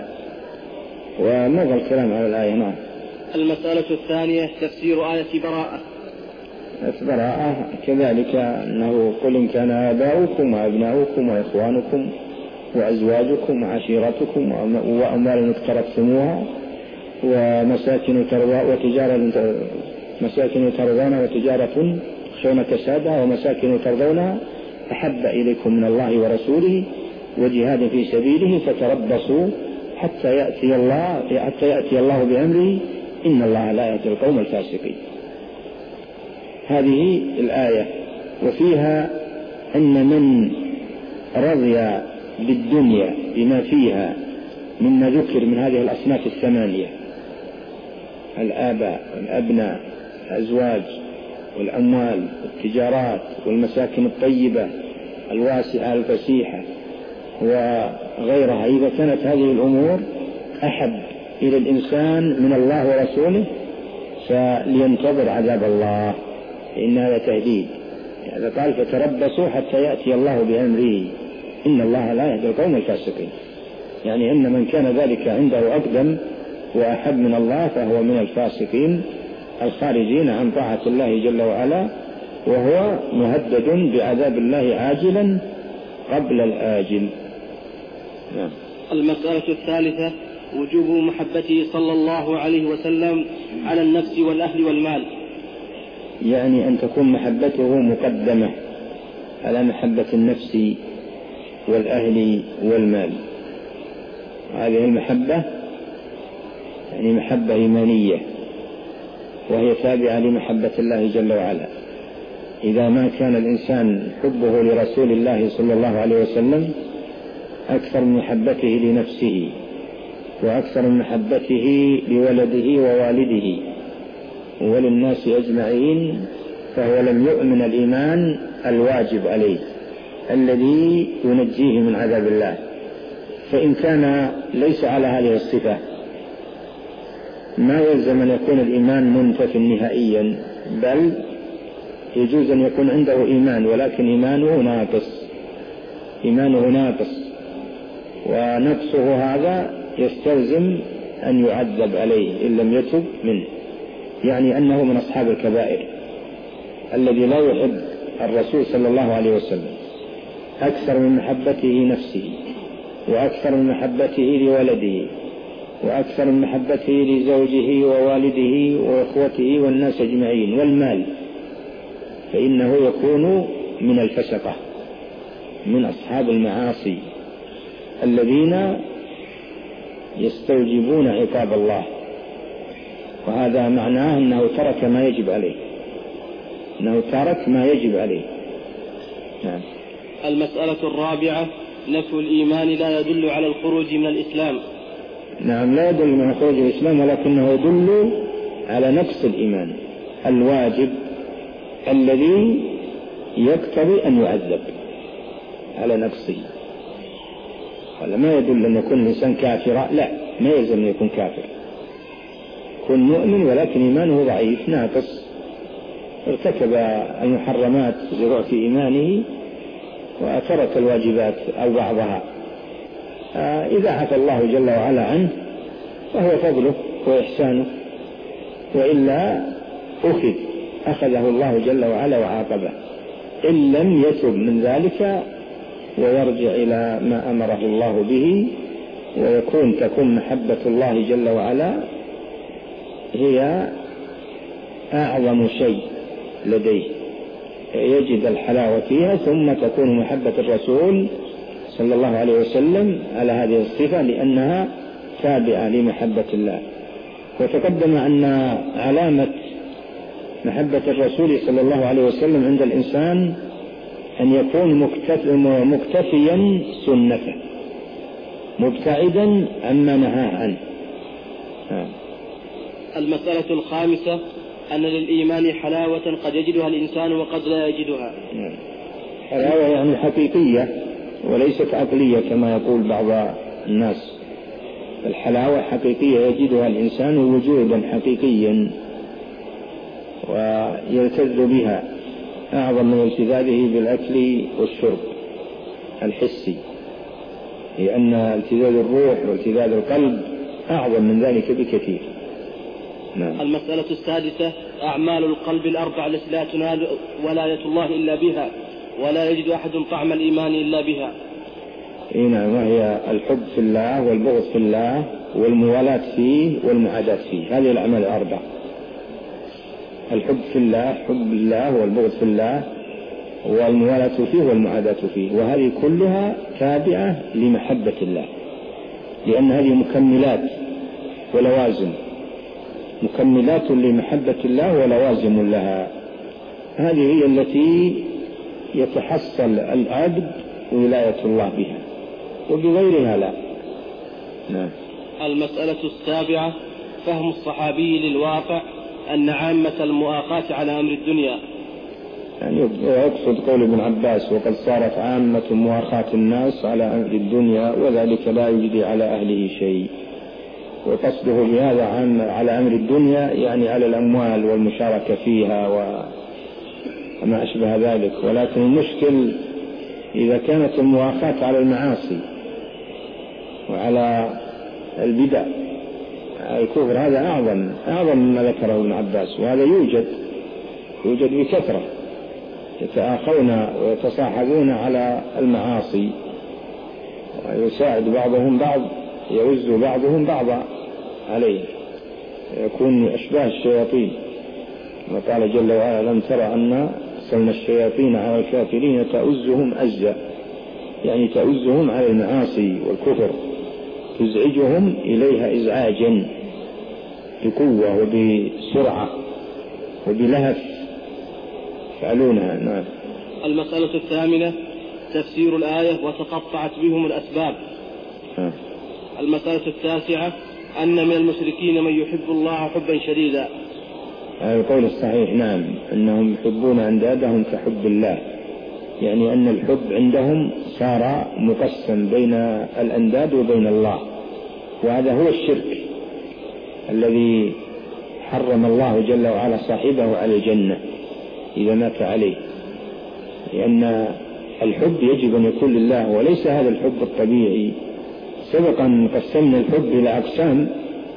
ومضى الكلام على الآية. نعم. المسألة الثانية تفسير آية براءة. براءة كذلك أنه: قل إن كان آباؤكم وأبناؤكم وإخوانكم وأزواجكم وعشيرتكم وأموال اقترفتموها ومساكن ترضى وتجارة مساكن ترضونها وتجارة تخشون كسادها ومساكن ترضونها أحب إليكم من الله ورسوله وجهاد في سبيله فتربصوا حتى يأتي الله حتى يأتي الله بأمره إن الله لا يهدي القوم الفاسقين. هذه الآية، وفيها أن من رضي بالدنيا بما فيها مما ذكر من هذه الأصناف الثمانية: الآباء والأبناء الأزواج والأموال والتجارات والمساكن الطيبة الواسعة الفسيحة وغيرها، إذا كانت هذه الأمور أحب إلى الإنسان من الله ورسوله فلينتظر عذاب الله، إن هذا تهديد. يعني قال: فتربصوا حتى يأتي الله بأمره إن الله لا يهدي القوم الفاسقين، يعني إن من كان ذلك عنده أقدم وأحب من الله فهو من الفاسقين الخارجين عن طاعة الله جل وعلا، وهو مهدد بعذاب الله عاجلا قبل الآجل. نعم. المسألة الثالثة وجوب محبته صلى الله عليه وسلم على النفس والأهل والمال، يعني أن تكون محبته مقدمة على محبة النفس والأهل والمال. هذه المحبة يعني محبة إيمانية، وهي تابعة لمحبة الله جل وعلا. إذا ما كان الإنسان حبه لرسول الله صلى الله عليه وسلم أكثر من محبته لنفسه وأكثر من محبته لولده ووالده وللناس أجمعين، فهو لم يؤمن الإيمان الواجب عليه الذي ينجيه من عذاب الله. فإن كان ليس على هذه الصفة ما يلزم أن يكون الإيمان منتف نهائيا، بل يجوز أن يكون عنده إيمان ولكن إيمانه ناقص إيمانه ناقص ونقصه هذا يستلزم أن يعذب عليه إن لم يتب منه، يعني أنه من أصحاب الكبائر الذي لا يحب الرسول صلى الله عليه وسلم أكثر من محبته نفسه وأكثر من محبته لولده وأكثر من محبته لزوجه ووالده وإخوته والناس أجمعين والمال، فإنه يكون من الفسقة، من أصحاب المعاصي الذين يستوجبون عقاب الله، وهذا معناه أنه ترك ما يجب عليه، أنه ترك ما يجب عليه. نعم. المسألة الرابعة: نفي الإيمان لا يدل على الخروج من الإسلام. نعم، لا يدل من خروج الإسلام، ولكنه يدل على نقص الإيمان الواجب الذي يقتضي أن يعذب على نقصه. هذا ما يدل أن يكون الإنسان كافرا، لا، ما يلزم أن يكون كافر، يكون مؤمن ولكن إيمانه ضعيف ناقص، ارتكب المحرمات لضعف إيمانه وترك الواجبات أو بعضها. إذا عفى الله جل وعلا عنه فهو فضله وإحسانه، وإلا أخذ أخذه الله جل وعلا وعاقبه إن لم يتب من ذلك ويرجع إلى ما أمره الله به، ويكون تكون محبة الله جل وعلا هي أعظم شيء لديه، يجد الحلاوة فيها، ثم تكون محبة الرسول صلى الله عليه وسلم على هذه الصفة لأنها تابعة لمحبة الله. وتقدم أن علامة محبة الرسول صلى الله عليه وسلم عند الإنسان أن يكون مكتفيا سنته مبتعدا عما نهاه عنه. المسألة الخامسة: أن للإيمان حلاوة قد يجدها الإنسان وقد لا يجدها. حلاوة يعني حقيقية وليست عقلية كما يقول بعض الناس. الحلاوة حقيقية يجدها الإنسان وجودا حقيقيا ويلتذ بها أعظم من التذاذه بالأكل والشرب الحسي، لأن التذاذ الروح والتذاذ القلب أعظم من ذلك بكثير. نعم. المسألة السادسة: أعمال القلب الأربع التي لا تنال ولاية الله إلا بها، ولا يجد أحد طعم الإيمان إلا بها. نعم، وهي الحب في الله والبغض في الله والموالاة فيه والمعاداة فيه، هذه الأعمال الأربع: الحب في الله، حب الله والبغض في الله والموالاة فيه والمعاداة فيه، وهذه كلها تابعة لمحبة الله، لأن هذه مكملات ولوازم، مكملات لمحبة الله ولوازم لها. هذه هي التي يتحصل العبد ولاية الله بها، وبغيرها لا. نعم. المسألة السابعة: فهم الصحابي للواقع أن عامة المؤاخاة على أمر الدنيا. يعني يقصد قول ابن عباس: وقد صارت عامة مؤاخاة الناس على أمر الدنيا وذلك لا يجدي على أهله شيء. وقصده بهذا عام على أمر الدنيا يعني على الأموال والمشاركة فيها وما أشبه ذلك. ولكن المشكل إذا كانت المؤاخاة على المعاصي وعلى البدع الكفر، هذا أعظم أعظم مما ذكره ابن عباس، وهذا يوجد يوجد بكثرة، يتآخون ويتصاحبون على المعاصي ويساعد بعضهم بعض، يوز بعضهم بعضا عليه، يكون أشباه الشياطين. وقال جل وعلا: لم ترى أن أرسلنا الشياطين على الكافرين تؤزهم أزا، يعني تؤزهم على المعاصي والكفر، تزعجهم إليها إزعاجا بقوة وبسرعة وبلهف يفعلونها. نعم. المسألة الثامنة: تفسير الآية وتقطعت بهم الأسباب. ها. المسألة التاسعة: أن من المشركين من يحب الله حبا شديدا. هذا القول الصحيح، نعم، أنهم يحبون أندادهم كحب الله، يعني أن الحب عندهم صار مقسم بين الأنداد وبين الله، وهذا هو الشرك الذي حرم الله جل وعلا صاحبه على الجنة إذا مات عليه، لأن الحب يجب أن يكون لله وليس هذا الحب الطبيعي. سبقا قسمنا الحب إلى أقسام،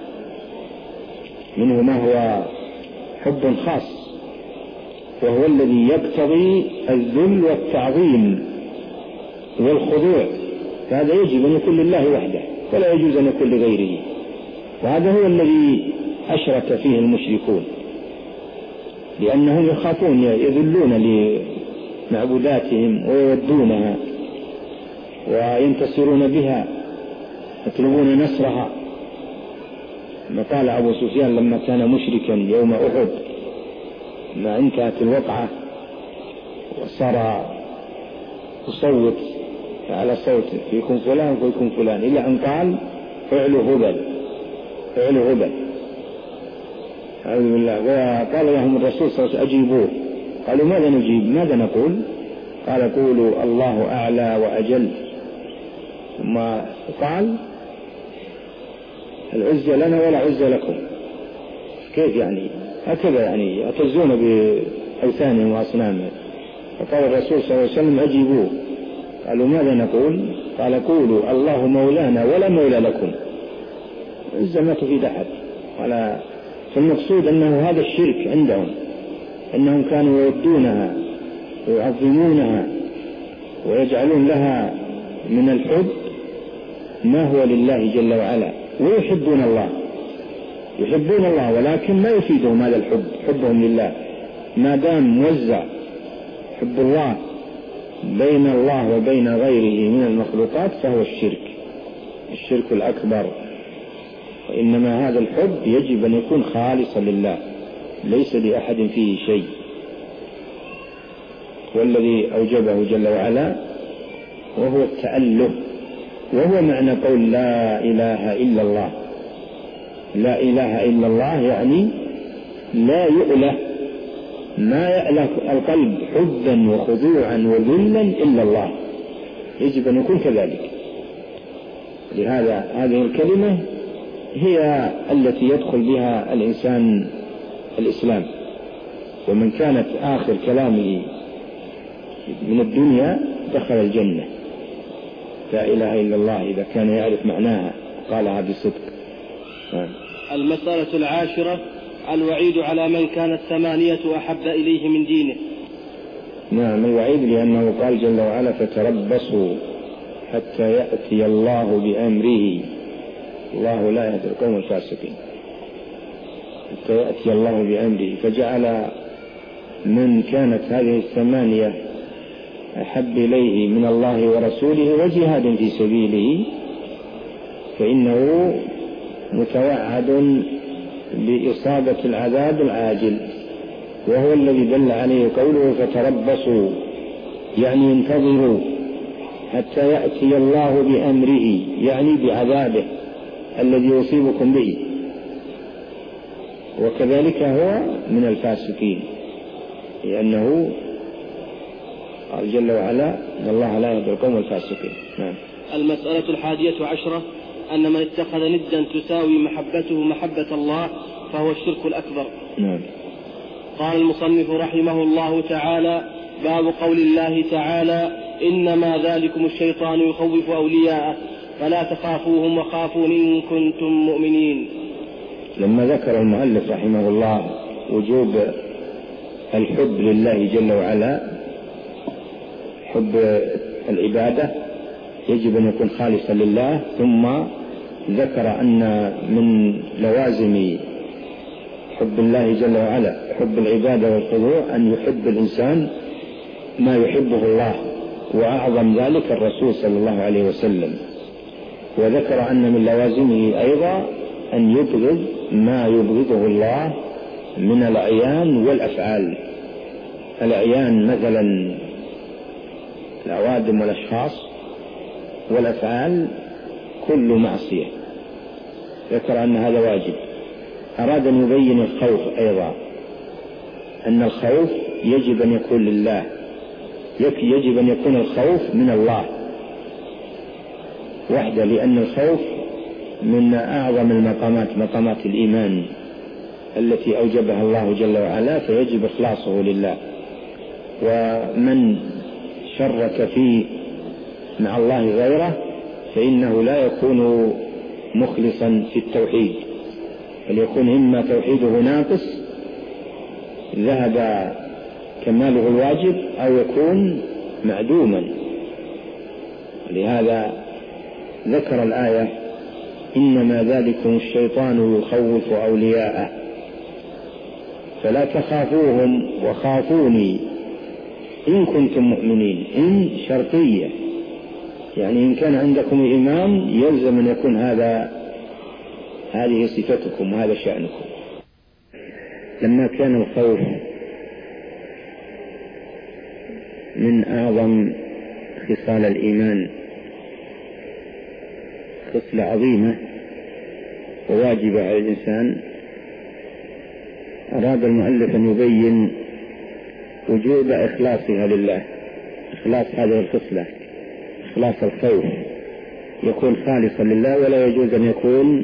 منه ما هو حب خاص وهو الذي يقتضي الذل والتعظيم والخضوع، فهذا يجب أن يكون لله وحده ولا يجوز أن يكون لغيره. وهذا هو الذي أشرك فيه المشركون، لأنهم يخافون يذلون لمعبوداتهم ويودونها وينتصرون بها، يطلبون نصرها. ما قال أبو سفيان لما كان مشركا يوم أحد ما انتهت الوقعة وصار يصوت على صوت فيكم فلان فيكم فلان، إلا أن قال فعلوا هبل فعلوا هبل أعوذ بالله. وقال لهم الرسول صلى الله عليه وسلم أجيبوه. قالوا ماذا نجيب ماذا نقول؟ قال قولوا الله أعلى وأجل. ثم قال العزة لنا ولا عزة لكم. كيف يعني؟ هكذا يعني يعتزون بأوثانهم وأصنامهم. فقال الرسول صلى الله عليه وسلم أجيبوه. قالوا ماذا نقول؟ قال قولوا الله مولانا ولا مولى لكم. العزة ما تفيد أحد. قال فالمقصود أنه هذا الشرك عندهم، أنهم كانوا يودونها ويعظمونها ويجعلون لها من الحب ما هو لله جل وعلا، ويحبون الله يحبون الله ولكن ما يفيدهم هذا الحب حبهم لله، ما دام موزع حب الله بين الله وبين غيره من المخلوقات فهو الشرك الشرك الأكبر. وإنما هذا الحب يجب أن يكون خالصا لله ليس لأحد فيه شيء، والذي أوجبه جل وعلا وهو التأله، وهو معنى قول لا إله إلا الله. لا إله إلا الله يعني لا يؤله، ما يأله القلب حبا وخضوعا وذلا إلا الله، يجب أن يكون كذلك. لهذا هذه الكلمة هي التي يدخل بها الإنسان الإسلام، ومن كانت آخر كلامه من الدنيا دخل الجنة. لا إله إلا الله إذا كان يعرف معناها قالها بصدق. المسألة العاشرة الوعيد على من كانت ثمانية أحب إليه من دينه. نعم الوعيد لأنه قال جل وعلا فتربصوا حتى يأتي الله بأمره، الله لا يهدي القوم الفاسقين. حتى يأتي الله بأمره، فجعل من كانت هذه الثمانية أحب إليه من الله ورسوله وجهاد في سبيله فإنه متوعد بإصابة العذاب العاجل، وهو الذي دل عليه قوله فتربصوا يعني انتظروا حتى يأتي الله بأمره، يعني بعذابه الذي يصيبكم به. وكذلك هو من الفاسقين، لأنه قال جل وعلا إن الله لا يهدي القوم الفاسقين. نعم. المسألة الحادية عشرة أن من اتخذ ندا تساوي محبته محبة الله فهو الشرك الأكبر. نعم. قال المصنف رحمه الله تعالى باب قول الله تعالى إنما ذلكم الشيطان يخوف أولياءه فلا تخافوهم وخافون إن كنتم مؤمنين. لما ذكر المؤلف رحمه الله وجوب الحب لله جل وعلا، حب العبادة يجب أن يكون خالصا لله، ثم ذكر أن من لوازم حب الله جل وعلا حب العبادة والخضوع أن يحب الإنسان ما يحبه الله، وأعظم ذلك الرسول صلى الله عليه وسلم. وذكر أن من لوازمه أيضا أن يبغض ما يبغضه الله من الأعيان والأفعال. الأعيان مثلا الأوادم والأشخاص، والأفعال كل معصية، ذكر أن هذا واجب. أراد أن يبين الخوف أيضا، أن الخوف يجب أن يكون لله، يجب أن يكون الخوف من الله وحده، لأن الخوف من أعظم المقامات، مقامات الإيمان التي أوجبها الله جل وعلا، فيجب إخلاصه لله. ومن شرك فيه مع الله غيره فإنه لا يكون مخلصا في التوحيد، بل يكون إما توحيده ناقص ذهب كماله الواجب، أو يكون معدوما. لهذا ذكر الآية إنما ذلكم الشيطان يخوف أولياءه فلا تخافوهم وخافوني إن كنتم مؤمنين. إن شرطية، يعني إن كان عندكم إيمان يلزم أن يكون هذا هذه صفتكم وهذا شأنكم. لما كان الخوف من أعظم خصال الإيمان، خصلة عظيمة وواجبة على الإنسان، أراد المؤلف أن يبين وجوب إخلاصها لله. إخلاص هذه الخصلة، إخلاص الخوف، يكون خالصا لله ولا يجوز أن يكون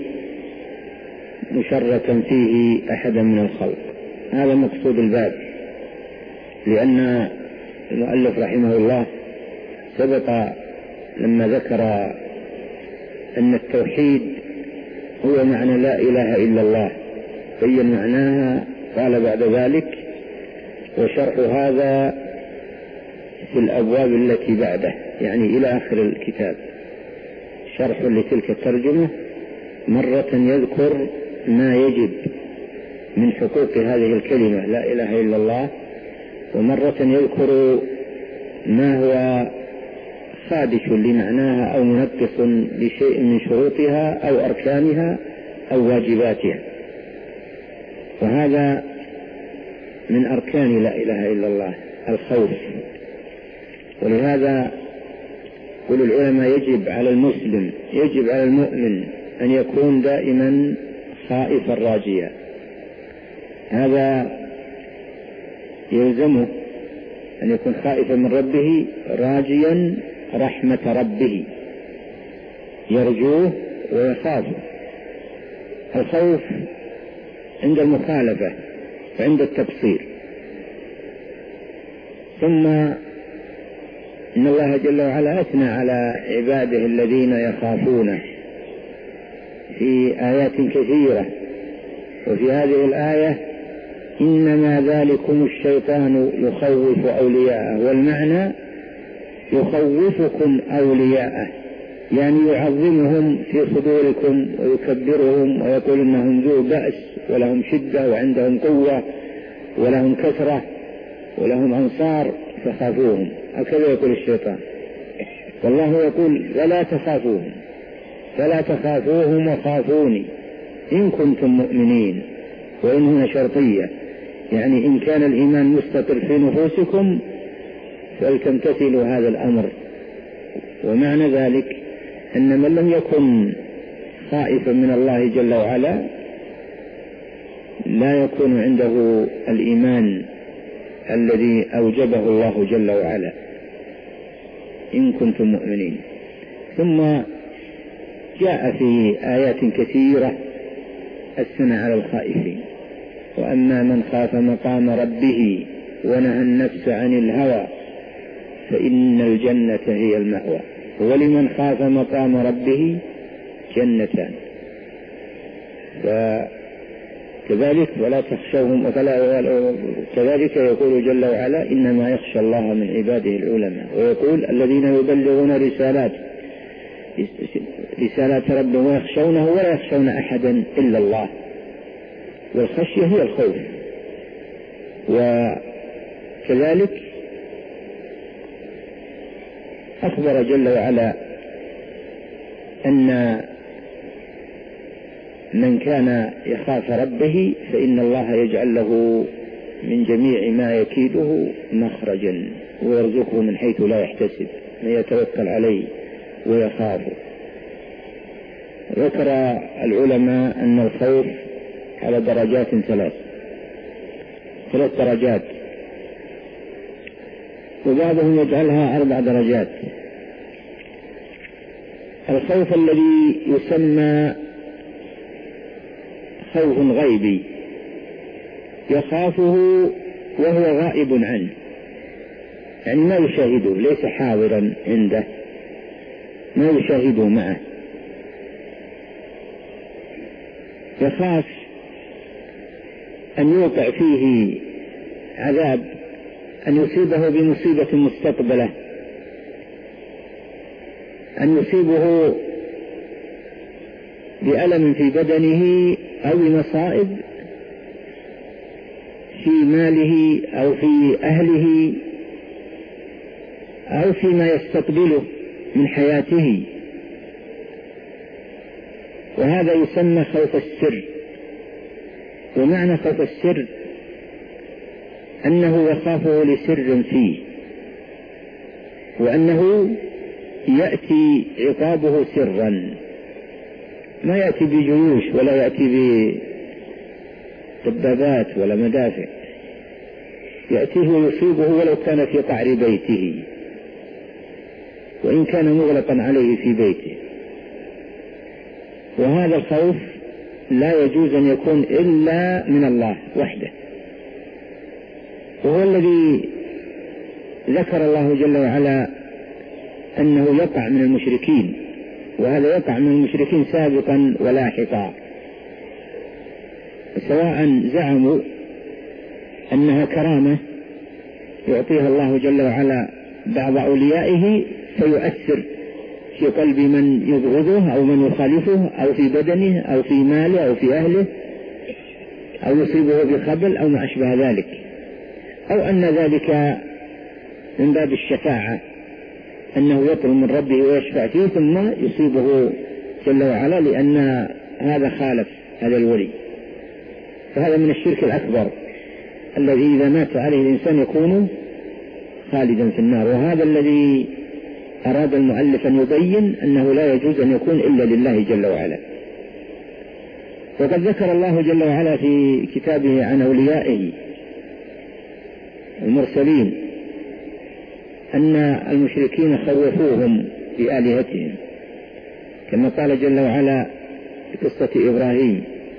مشركا فيه أحدا من الخلق. هذا مقصود الباب، لأن المؤلف رحمه الله سبق لما ذكر أن التوحيد هو معنى لا إله إلا الله، بين معناها، قال بعد ذلك وشرح هذا في الأبواب التي بعده، يعني إلى آخر الكتاب شرح لتلك الترجمة، مرة يذكر ما يجب من حقوق هذه الكلمة لا إله إلا الله، ومرة يذكر ما هو خادش لمعناها أو منقص لشيء من شروطها أو أركانها أو واجباتها. وهذا من أركان لا إله إلا الله الخوف. ولهذا يقول العلماء يجب على المسلم، يجب على المؤمن أن يكون دائما خائفا راجيا. هذا يلزمه أن يكون خائفا من ربه راجيا رحمة ربه، يرجوه ويخافه. الخوف عند المخالفة وعند التبصير. ثم إن الله جل وعلا أثنى على عباده الذين يخافونه في آيات كثيرة، وفي هذه الآية إنما ذلكم الشيطان يخوف أولياءه، والمعنى يخوفكم أولياءه، يعني يعظمهم في صدوركم ويكبرهم ويقول إنهم ذو بأس ولهم شدة وعندهم قوة ولهم كثرة ولهم أنصار فخافوهم. هكذا يقول الشيطان، والله يقول فلا تخافوهم، فلا تخافوهم وخافوني إن كنتم مؤمنين. وإن هنا شرطية، يعني إن كان الإيمان مستقر في نفوسكم فلتمتثلوا هذا الأمر. ومعنى ذلك أن من لم يكن خائفا من الله جل وعلا لا يكون عنده الإيمان الذي أوجبه الله جل وعلا إن كنتم مؤمنين. ثم جاء في آيات كثيرة الثناء على الخائفين، وأما من خاف مقام ربه ونهى النفس عن الهوى فإن الجنة هي المأوى. ولمن خاف مقام ربه جنتان. فكذلك ولا تخشوهم، كذلك يقول جل وعلا إنما يخشى الله من عباده العلماء، ويقول الذين يبلغون رسالات رسالات ربهم ويخشونه ولا يخشون أحدا إلا الله. والخشية هي الخوف. وكذلك أخبر جل وعلا أن من كان يخاف ربه فإن الله يجعل له من جميع ما يكيده مخرجا ويرزقه من حيث لا يحتسب، من يتوكل عليه ويخافه. ذكر العلماء أن الخوف على درجات ثلاث ثلاث درجات، وبعضهم يجعلها أربع درجات. الخوف الذي يسمى خوف غيبي يخافه وهو غائب عنه، يعني ما يشاهده، ليس حاضرا عنده، ما يشاهده معه. يخاف أن يوقع فيه عذاب، أن يصيبه بمصيبة مستقبلة، أن يصيبه بألم في بدنه أو مصائب في ماله أو في أهله أو فيما يستقبله من حياته، وهذا يسمى خوف السر. ومعنى خوف السر أنه يخافه لسر فيه، وأنه يأتي عقابه سرا، ما يأتي بجيوش ولا يأتي بدبابات ولا مدافع، يأتيه ويصيبه ولو كان في قعر بيته وإن كان مغلقا عليه في بيته. وهذا الخوف لا يجوز أن يكون إلا من الله وحده، وهو الذي ذكر الله جل وعلا أنه يقع من المشركين، وهذا يقع من المشركين سابقا ولاحقا، سواء زعموا أنها كرامة يعطيها الله جل وعلا بعض أوليائه فيؤثر في قلب من يبغضه أو من يخالفه أو في بدنه أو في ماله أو في أهله أو يصيبه بخبل أو ما أشبه ذلك، أو أن ذلك من باب الشفاعة، أنه يطلب من ربه ويشفع فيه ثم يصيبه جل وعلا لأن هذا خالف هذا الولي. فهذا من الشرك الأكبر الذي إذا مات عليه الإنسان يكون خالدا في النار. وهذا الذي أراد المؤلف أن يبين أنه لا يجوز أن يكون إلا لله جل وعلا. وقد ذكر الله جل وعلا في كتابه عن أوليائه المرسلين أن المشركين خوفوهم بآلهتهم، كما قال جل وعلا في قصة إبراهيم: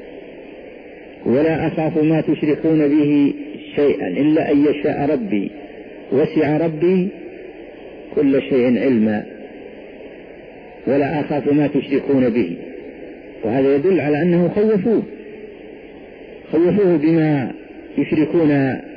ولا أخاف ما تشركون به شيئا إلا أن يشاء ربي وسع ربي كل شيء علما ولا أخاف ما تشركون به. وهذا يدل على أنه خوفوه خوفوه بما يشركون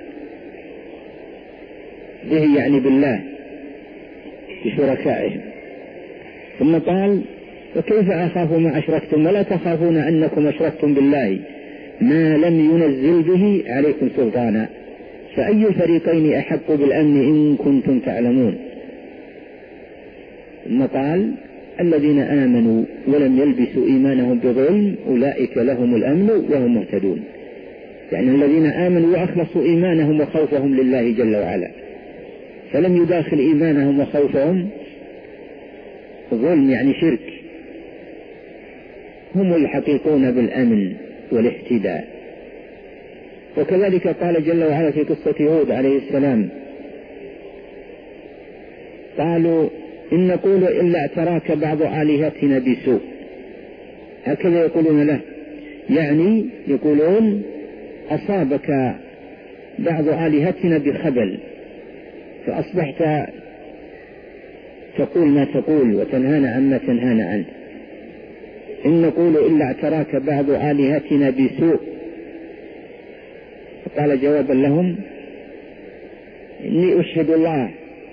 به يعني بالله بشركائهم. ثم قال: وكيف أخاف ما أشركتم ولا تخافون أنكم أشركتم بالله ما لم ينزل به عليكم سلطانا فأي الفريقين أحق بالأمن إن كنتم تعلمون. ثم قال: الذين آمنوا ولم يلبسوا إيمانهم بظلم أولئك لهم الأمن وهم مهتدون. يعني الذين آمنوا وأخلصوا إيمانهم وخوفهم لله جل وعلا، فلم يداخل إيمانهم وخوفهم ظلم يعني شرك، هم الحقيقون بالأمن والاهتداء. وكذلك قال جل وعلا في قصة هود عليه السلام: قالوا إن نقول إلا اعتراك بعض آلهتنا بسوء. هكذا يقولون له، يعني يقولون أصابك بعض آلهتنا بخبل فأصبحت تقول ما تقول وتنهانا عما تنهانا عنه. إن نقول إلا اعتراك بعض آلهتنا بسوء. فقال جوابا لهم: إني أشهد الله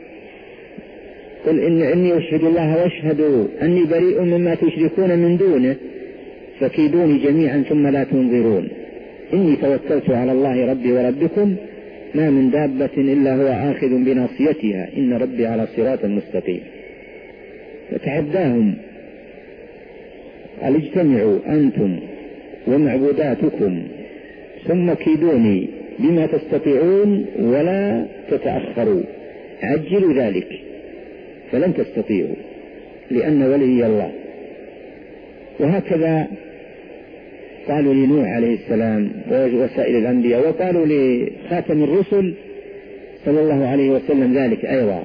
قل إن إني أشهد الله واشهدوا أني بريء مما تشركون من دونه فكيدوني جميعا ثم لا تنظرون. إني توكلت على الله ربي وربكم ما من دابة إلا هو آخذ بناصيتها إن ربي على صراط مستقيم. فتحداهم: قال: اجتمعوا أنتم ومعبوداتكم ثم كيدوني بما تستطيعون ولا تتأخروا، عجلوا ذلك فلن تستطيعوا لأن ولي الله. وهكذا قالوا لنوح عليه السلام وسائر الأنبياء، وقالوا لخاتم الرسل صلى الله عليه وسلم ذلك أيضا.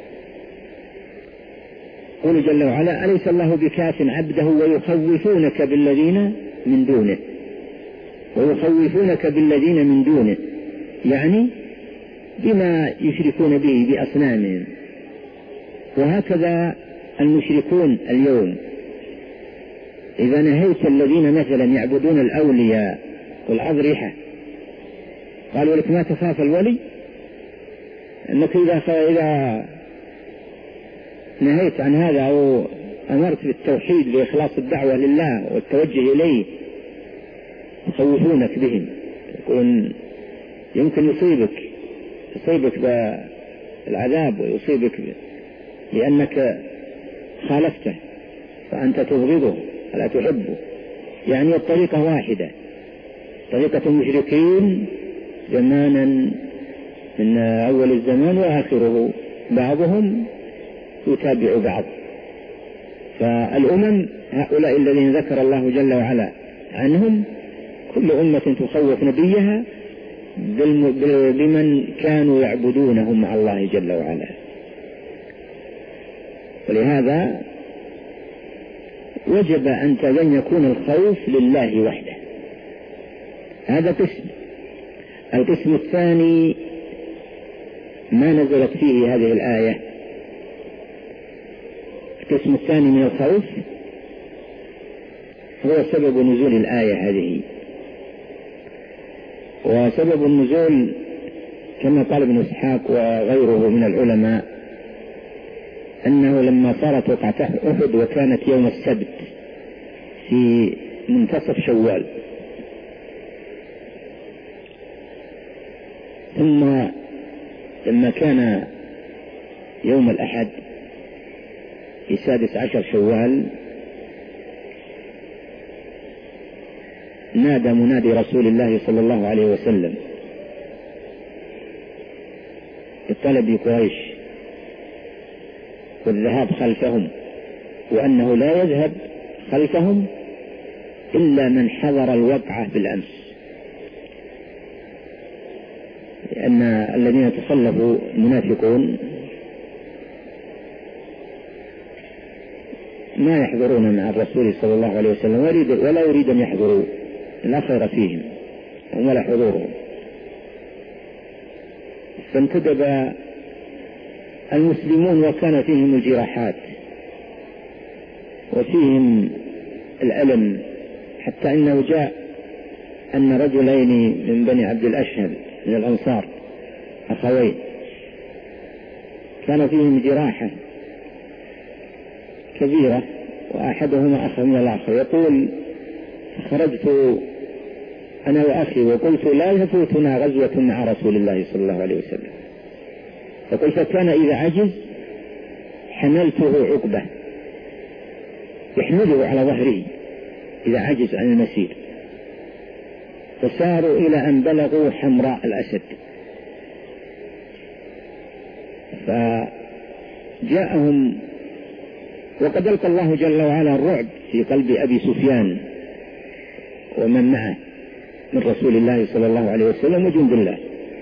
قل جل وعلا: أليس الله بكاف عبده ويخوفونك بالذين من دونه ويخوفونك بالذين من دونه، يعني بما يشركون به بأصنامهم. وهكذا المشركون اليوم إذا نهيت الذين مثلا يعبدون الأولياء والأضرحة قالوا لك ما تخاف الولي، أنك إذا إذا نهيت عن هذا أو أمرت بالتوحيد بإخلاص الدعوة لله والتوجه إليه يخوفونك بهم، يقولون يمكن يصيبك يصيبك بالعذاب ويصيبك لأنك خالفته فأنت تبغضه ولا تحبه. يعني الطريقة واحدة، طريقة المشركين زمانا من أول الزمان وآخره، بعضهم يتابع بعض. فالأمم هؤلاء الذين ذكر الله جل وعلا عنهم كل أمة تخوف نبيها بمن كانوا يعبدونهم مع الله جل وعلا. ولهذا وجب أن يكون الخوف لله وحده. هذا قسم. القسم الثاني ما نزلت فيه هذه الآية. القسم الثاني من الخوف هو سبب نزول الآية هذه. وسبب النزول كما قال ابن إسحاق وغيره من العلماء أنه لما صارت وقعة أحد وكانت يوم السبت في منتصف شوال، ثم لما كان يوم الأحد في سادس عشر شوال نادى منادي رسول الله صلى الله عليه وسلم بطلب قريش والذهاب خلفهم، وأنه لا يذهب خلفهم إلا من حضر الوقعة بالأمس، لأن الذين تخلفوا المنافقون ما يحضرون مع الرسول صلى الله عليه وسلم ولا يريد أن يحضروا، لا خير فيهم ولا حضورهم. فانتدب المسلمون وكان فيهم الجراحات وفيهم الألم، حتى إنه جاء أن رجلين من بني عبد الأشهل من الأنصار أخوين كان فيهم جراحة كبيرة وأحدهما أخذ من الآخر، يقول خرجت أنا وأخي وقلت لا يفوتنا غزوة مع رسول الله صلى الله عليه وسلم، فقلت كان إذا عجز حملته عقبة يحمله على ظهره إذا عجز عن المسير، فساروا إلى أن بلغوا حمراء الأسد، فجاءهم وقد ألقى الله جل وعلا الرعب في قلب أبي سفيان ومن معه من رسول الله صلى الله عليه وسلم وجند الله،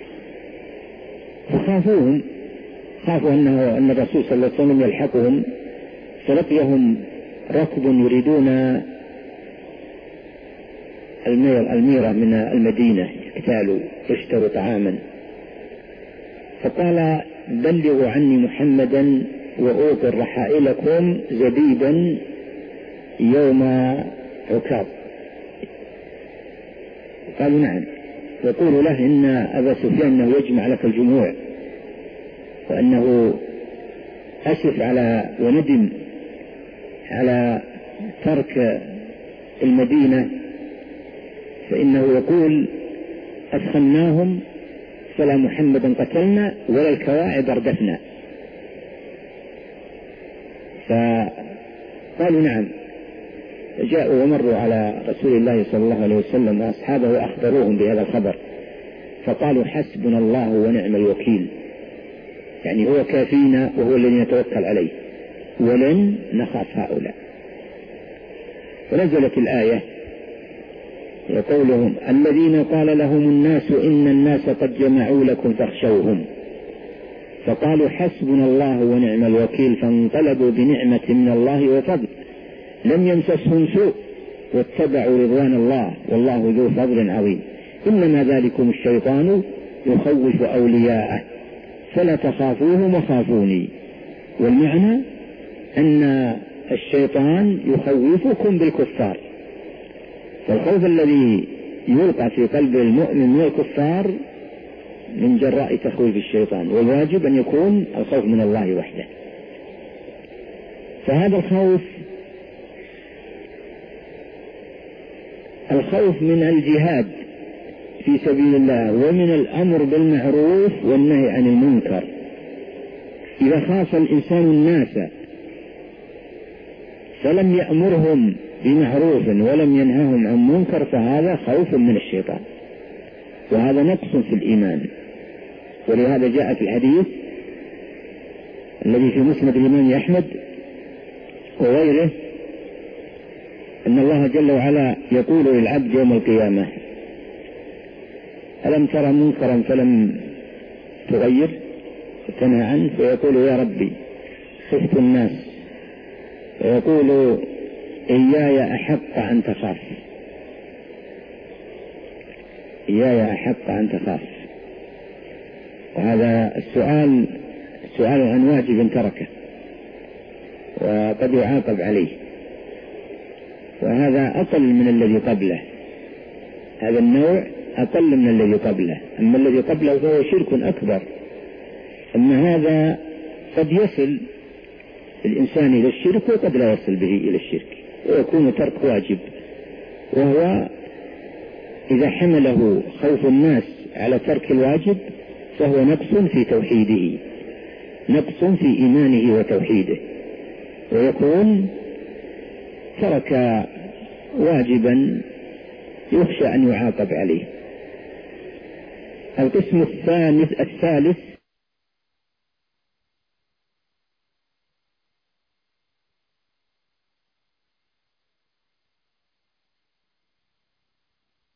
فخافوهم، خافوا أنه أن الرسول صلى الله عليه وسلم يلحقهم، فلقيهم ركب يريدون الميرة من المدينة يقتالوا يشتروا طعاما، فقال بلغوا عني محمدا وأوقر رحائلكم زبيبا يوم عكاظ. قالوا نعم، يقول له إن أبا سفيان أنه يجمع لك الجموع وأنه أسف على وندم على ترك المدينة، فإنه يقول أدخلناهم فلا محمدا قتلنا ولا الكواعب اردفنا. فقالوا نعم، جاءوا ومروا على رسول الله صلى الله عليه وسلم وأصحابه وأخبروهم بهذا الخبر، فقالوا حسبنا الله ونعم الوكيل، يعني هو كافينا وهو الذي نتوكل عليه ولن نخاف هؤلاء. ونزلت الآية وقولهم الذين قال لهم الناس إن الناس قد جمعوا لكم فاخشوهم فقالوا حسبنا الله ونعم الوكيل فانقلبوا بنعمة من الله وفضل لم يمسسهم سوء واتبعوا رضوان الله والله ذو فضل عظيم إنما ذلكم الشيطان يخوف أولياءه فلا تخافوهم وخافوني. والمعنى أن الشيطان يخوفكم بالكفار، فالخوف الذي يلقى في قلب المؤمن من الكفار من جراء تخويف الشيطان، والواجب أن يكون الخوف من الله وحده. فهذا الخوف الخوف من الجهاد في سبيل الله ومن الأمر بالمعروف والنهي عن المنكر. إذا خاف الإنسان الناس فلم يأمرهم بمعروف ولم ينههم عن منكر فهذا خوف من الشيطان، وهذا نقص في الإيمان. ولهذا جاء في الحديث الذي في مسند الإمام أحمد وغيره أن الله جل وعلا يقول للعبد يوم القيامة: ألم ترى منكرا فلم تغير تنهى عنه؟ فيقول: يا ربي خفت الناس. فيقول: إياي أحق أن تخاف، إياي أحق أن تخاف. وهذا السؤال سؤال عن واجب تركه وقد يعاقب عليه، وهذا أقل من الذي قبله. هذا النوع أقل من الذي قبله، أما الذي قبله فهو شرك أكبر. أما هذا قد يصل الإنسان إلى الشرك وقد لا يصل به إلى الشرك، ويكون ترك واجب، وهو إذا حمله خوف الناس على ترك الواجب فهو نقص في توحيده، نقص في إيمانه وتوحيده، ويكون ترك واجبا يخشى أن يعاقب عليه. القسم الثالث الثالث